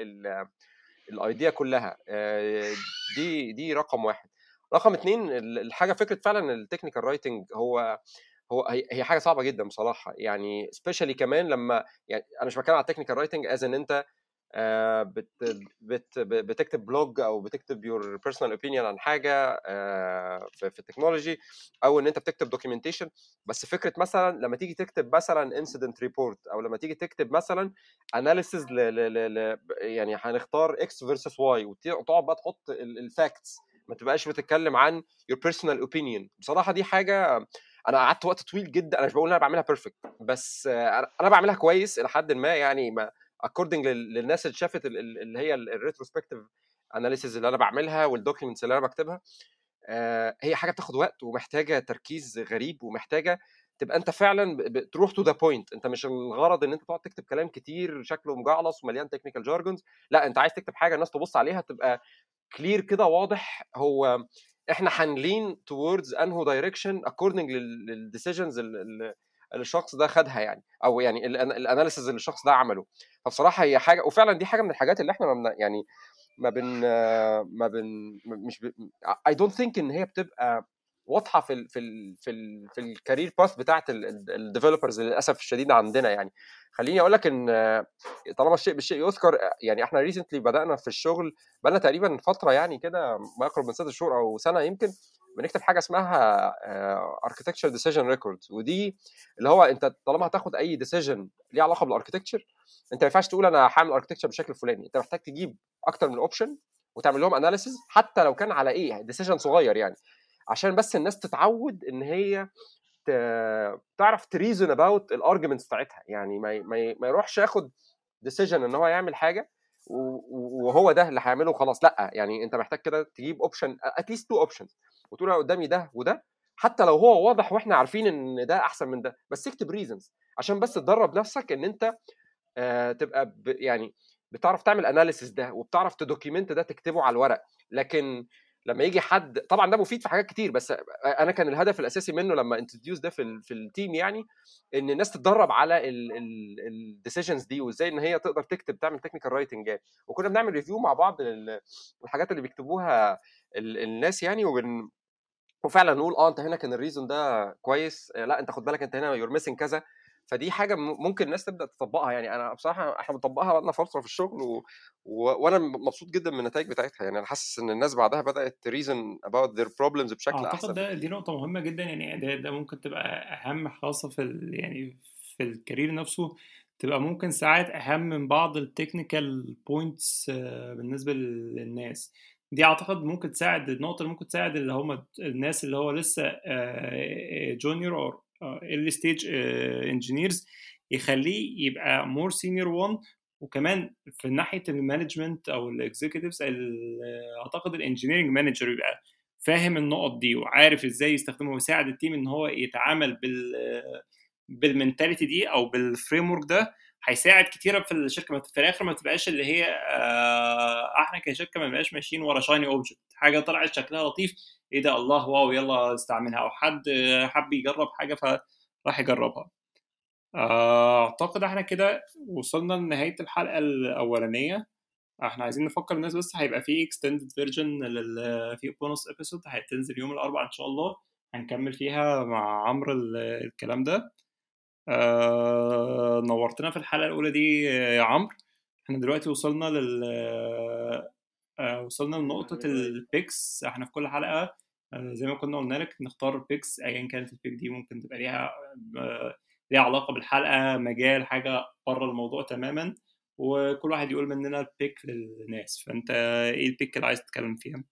الايديا كلها. آه، دي دي رقم واحد. رقم اتنين، ال- الحاجه فكره فعلا التكنيكال رايتنج هو هو هي هي حاجه صعبه جدا بصراحه يعني. سبيشالي كمان لما يعني انا مش بتكلم على التكنيكال رايتنج از ان انت آه، بت بت بتكتب بلوج او بتكتب يور بيرسونال اوبينيون عن حاجه آه، في في التكنولوجي، او ان انت بتكتب دوكيومنتيشن. بس فكره مثلا لما تيجي تكتب مثلا انسيدنت ريبورت، او لما تيجي تكتب مثلا اناليسز ل ل ل يعني هنختار اكس فيرسس واي، وتقعد بقى تحط الفاكتس ما تبقاش بتتكلم عن your personal opinion. بصراحه دي حاجه انا قعدت وقت طويل جدا، انا مش بقول انا بعملها بيرفكت، بس انا بعملها كويس الى حد ما يعني، ما according للناس اللي شافت اللي هي الريتروسبكتيف اناليسيز اللي انا بعملها والدوكيومنتس اللي انا بكتبها. هي حاجه بتاخد وقت ومحتاجه تركيز غريب، ومحتاجه تبقى انت فعلا بتروح تو ذا بوينت. انت مش الغرض ان انت تقعد تكتب كلام كتير شكله مجعلص ومليان تكنيكال جارجونز، لا انت عايز تكتب حاجه الناس تبص عليها تبقى كلير كده واضح، هو احنا هنلين towards انهو دايركشن according للديسيجنز اللي الشخص ده خدها يعني، او يعني الاناليسيز اللي الشخص ده عمله. فبصراحه هي حاجه، وفعلا دي حاجه من الحاجات اللي احنا ما يعني ما بن ما بن مش ب... I don't think ان هي بتبقى واضحه في ال في ال في ال في الكارير باث بتاعه الديفلوبرز للاسف الشديد عندنا يعني. خليني اقول لك ان طالما الشيء بالشيء يذكر، يعني احنا ريسنتلي بدانا في الشغل بقالنا تقريبا فتره يعني كده ما يقرب من ست شهور او سنه يمكن، بنكتب حاجه اسمها architecture decision record. ودي اللي هو انت طالما هتاخد اي decision ليه علاقه بالاركتكتشر، انت ما ينفعش تقول انا هعمل اركتكتشر بالشكل الفلاني، انت محتاج تجيب اكتر من اوبشن وتعمل لهم اناليسيز حتى لو كان على ايه ديسيجن صغير يعني، عشان بس الناس تتعود ان هي تعرف تريزون اباوت الارجيومنتس بتاعتها. يعني ما ما يروحش ياخد ديسيجن ان هو يعمل حاجه وهو ده اللي هيعمله خلاص، لا يعني انت محتاج كده تجيب اوبشن اتليست تو اوبشنز وتقول انا قدامي ده وده، حتى لو هو واضح واحنا عارفين ان ده احسن من ده، بس اكتب ريزنز عشان بس تدرب نفسك ان انت آه تبقى ب يعني بتعرف تعمل اناليسيس ده وبتعرف تدوكيمنت ده تكتبه على الورق. لكن لما يجي حد طبعا ده مفيد في حاجات كتير، بس انا كان الهدف الاساسي منه لما انتروديوس ده في ال في التيم يعني ان الناس تتدرب على الديسيجنز دي وازاي ان هي تقدر تكتب تعمل تكنيكال رايتنج يعني. وكنا بنعمل ريفيو مع بعض الحاجات اللي بيكتبوها الناس يعني، وبن وفعلا نقول اه انت هنا كان الريزون ده كويس، لا انت خد بالك انت هنا يور ميسنج كذا. فدي حاجه ممكن الناس تبدا تطبقها يعني. انا بصراحه احنا بنطبقها بقالنا فتره في الشغل و... و... وانا مبسوط جدا من النتائج بتاعتها يعني. انا حاسس ان الناس بعدها بدات تريزن about their problems بشكل اعتقد احسن. ده دي نقطه مهمه جدا يعني، ده, ده ممكن تبقى اهم خاصه في ال... يعني في الكارير نفسه، تبقى ممكن ساعات اهم من بعض التكنيكال بوينتس بالنسبه للناس. دي اعتقد ممكن تساعد، النقطه اللي ممكن تساعد اللي هم الناس اللي هو لسه جونيور او early stage engineers، يخليه يبقى more senior one. وكمان في ناحيه المانجمنت او الاكزيكتيفز، اعتقد الانجينيرنج مانجر يبقى فاهم النقط دي وعارف ازاي يستخدمه ويساعد التيم ان هو يتعامل بال بالمنتاليتي دي او بالفريم ورك ده. هيساعد كتير في الشركه، في الاخر ما تبقاش اللي هي احنا كشركه ما بقاش ماشيين ورا شايني اوبجكت، حاجه طلعت شكلها لطيف ايه ده الله واو يلا استعملها، او حد حب يجرب حاجه فراح يجربها. اعتقد احنا كده وصلنا لنهايه الحلقه الاولانيه. احنا عايزين نفكر الناس بس هيبقى في extended version لل في بونص episode هتنزل يوم الاربعاء ان شاء الله، هنكمل فيها مع عمرو الكلام ده. آه نورتنا في الحلقة الأولى دي يا عمرو. احنا دلوقتي وصلنا لل آه وصلنا لنقطة البيكس. احنا في كل حلقة آه زي ما كنا قلنا لك نختار بيكس ايا كانت البيك دي، ممكن تبقى ليها آه ليها علاقة بالحلقة، مجال، حاجة بره الموضوع تماما، وكل واحد يقول مننا البيك للناس. فانت ايه البيك اللي عايز تتكلم فيها؟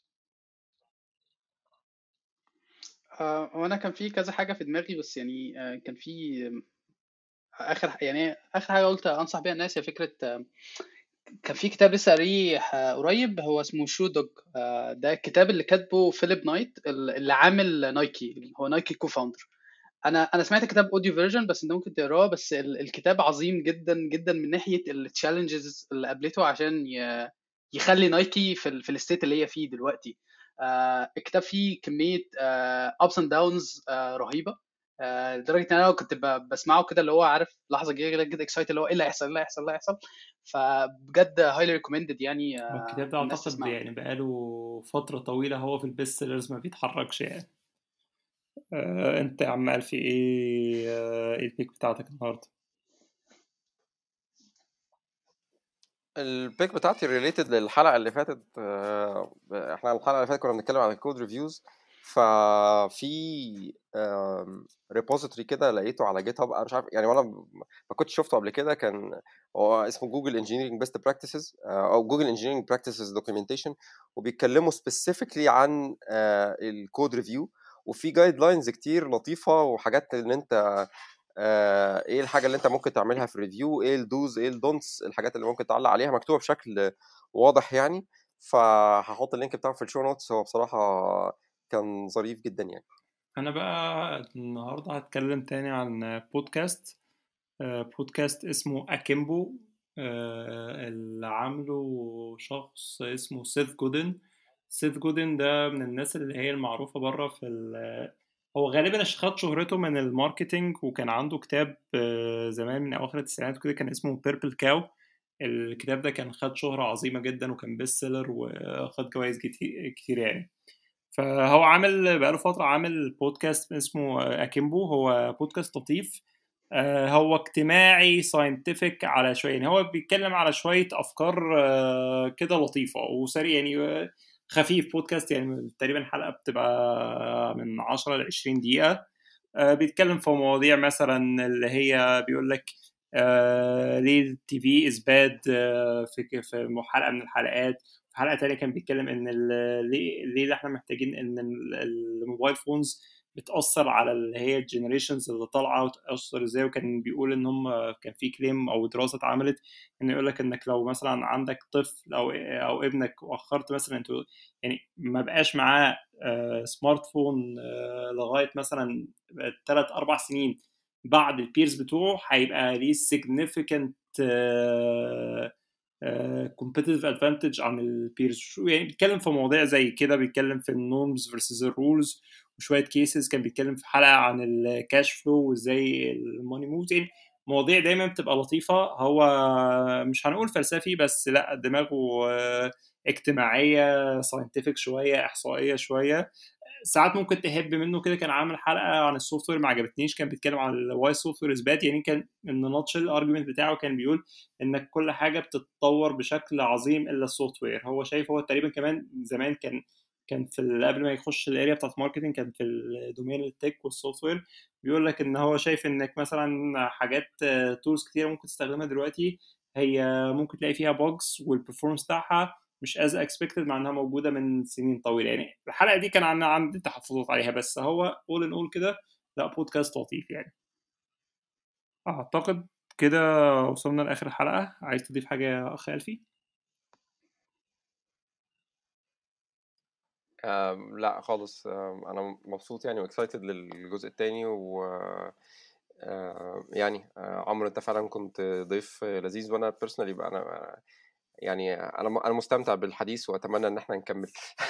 آه، وانا كان في كذا حاجه في دماغي، بس يعني آه، كان في اخر يعني اخر حاجه قلت انصح بيها الناس هي فكره. آه، كان في كتاب لسه قاريه آه، قريب، هو اسمه شو دوج. آه، ده الكتاب اللي كاتبه فيليب نايت اللي عامل نايكي، اللي هو نايكي كوفاوندر. انا انا سمعت الكتاب اوديو فيرجن، بس انت ممكن تقراه. بس ال- الكتاب عظيم جدا جدا من ناحيه التشالنجز اللي قابلته عشان ي- يخلي نايكي في ال في الستيت اللي هي فيه دلوقتي. آه الكتاب فيه كميه ابس اند داونز رهيبه، آه لدرجه ان انا كنت ب- بسمعه كده اللي هو عارف لحظه كده كده اكسايتد اللي هو ايه اللي هيحصل، إيه اللي هيحصل، إيه اللي هيحصل. فبجد هايلي ريكومندد يعني آه الكتاب ده الناس اعتقد تسمعه. يعني بقاله فترة طويلة هو في البيست سيلرز ما بيتحركش يعني. آه انت يا عم ألفي ايه آه ايه البيك بتاعتك النهارده؟ البيك بتاعتي ريليتد للحلقه اللي فاتت. احنا الحلقه اللي فاتت كنا بنتكلم عن الكود ريفيوز، ففي ريبوزيتوري كده لقيته على جيت هاب، انا مش عارف يعني، وانا ما كنتش شفته قبل كده. كان هو اسمه جوجل انجينيرنج بيست براكتسز او جوجل انجينيرنج براكتسز دوكيومنتيشن، وبيتكلموا سبيسيفيكلي عن الكود ريفيو، وفي جايد لاينز كتير لطيفه وحاجات ان انت آه، ايه الحاجه اللي انت ممكن تعملها في الريفيو، ايه الدوز ايه الدونتس، الحاجات اللي ممكن تعلق عليها، مكتوبه بشكل واضح يعني. فهحط اللينك بتاعه في الشو نوتس. هو بصراحه كان ظريف جدا يعني. انا بقى النهارده هتكلم تاني عن بودكاست آه، بودكاست اسمه اكيمبو، آه، اللي عامله شخص اسمه سيث جودن. سيث جودن ده من الناس اللي هي المعروفة بره في ال- هو غالبا خد شهرته من الماركتينج، وكان عنده كتاب آه، زمان من اواخر التسعينات كده كان اسمه بيربل كاو. الكتاب ده كان خد شهرة عظيمة جدا وكان بيست سيلر وخد جوائز كتير كتير يعني. فهو عامل بقاله فترة عامل بودكاست اسمه أكيمبو. هو بودكاست لطيف، آه، هو اجتماعي ساينتفك على شوية، يعني هو بيتكلم على شوية أفكار آه، كده لطيفة وسريع يعني، آه، خفيف. بودكاست يعني تقريبا حلقة بتبقى من عشرة ل عشرين دقيقة. آه، بيتكلم في مواضيع مثلا اللي هي بيقول لك آه ليه التي في از باد في في حلقه من الحلقات. في حلقه تانية كان بيتكلم ان ال- ليه ليه احنا محتاجين ان ال- الموبايل فونز بتأثر على اللي هي الجنريشنز اللي طالعه، وتأثر ازاي. وكان بيقول ان هم كان في كليم او دراسه اتعملت ان يقول لك انك لو مثلا عندك طفل او او ابنك واخرت مثلا انتوا يعني ما بقاش معاه آه، سمارت فون آه، لغايه مثلا ثلاث اربع سنين بعد البيرز بتوعه، هيبقى ليه significant uh, uh, competitive advantage عن البيرز. يعني بيتكلم في مواضيع زي كده، بيتكلم في النورمز versus الرولز وشويه كيسز. كان بيتكلم في حلقه عن الكاش فلو وازاي الماني موفز. يعني مواضيع دايما بتبقى لطيفه. هو مش هنقول فلسفي بس لا، دماغه آه، اجتماعيه ساينتفك شويه، احصائيه شويه. ساعات ممكن تهب منه كده. كان عامل حلقه عن السوفت وير ما عجبتنيش، كان بيتكلم عن واي السوفت وير اثبات. يعني كان ان ناتشل الارجيومنت بتاعه كان بيقول انك كل حاجه بتتطور بشكل عظيم الا السوفت وير. هو شايف، هو تقريبا كمان زمان كان كان في ال- قبل ما يخش الاريا بتاعت ماركتنج كان في الدومين التك والسوفت وير. بيقول لك ان هو شايف انك مثلا حاجات تولز كتيره ممكن تستخدمها دلوقتي هي ممكن تلاقي فيها بوجز والبرفورمانس بتاعها مش از اكسبكتد، مع انها موجوده من سنين طويله. يعني الحلقه دي كان عندنا عندي تحفظات عليها، بس هو اول ان اول كده لا، بودكاست لطيف يعني. اعتقد كده وصلنا لاخر الحلقه. عايز تضيف حاجه يا اخ الفي؟ آم، لا خالص. آم، انا مبسوط يعني واكسايتد للجزء التاني. و آه، يعني آه، عمرو انت فعلا كنت ضيف لذيذ، وانا بيرسونالي بقى انا يعني انا انا مستمتع بالحديث واتمنى ان احنا نكمل.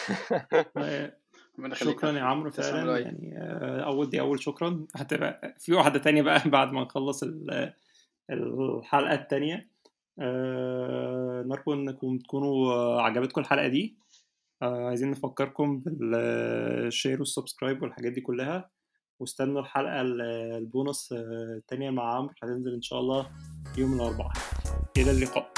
ربنا يخليك يا شكرا يا أخي. عمرو تسلم فعلا لؤي. يعني. آه، اول دي اول شكرا. هتبقى في واحده تانية بقى بعد ما نخلص ال- الحلقه التانية. آه، نرجو انكم تكونوا آه، عجبتكم الحلقه دي. آه، عايزين نفكركم بالشير والسبسكرايب والحاجات دي كلها، واستنوا الحلقة ال- البونص آه، التانية مع عمرو، هتنزل إن شاء الله يوم الأربعاء. إلى اللقاء.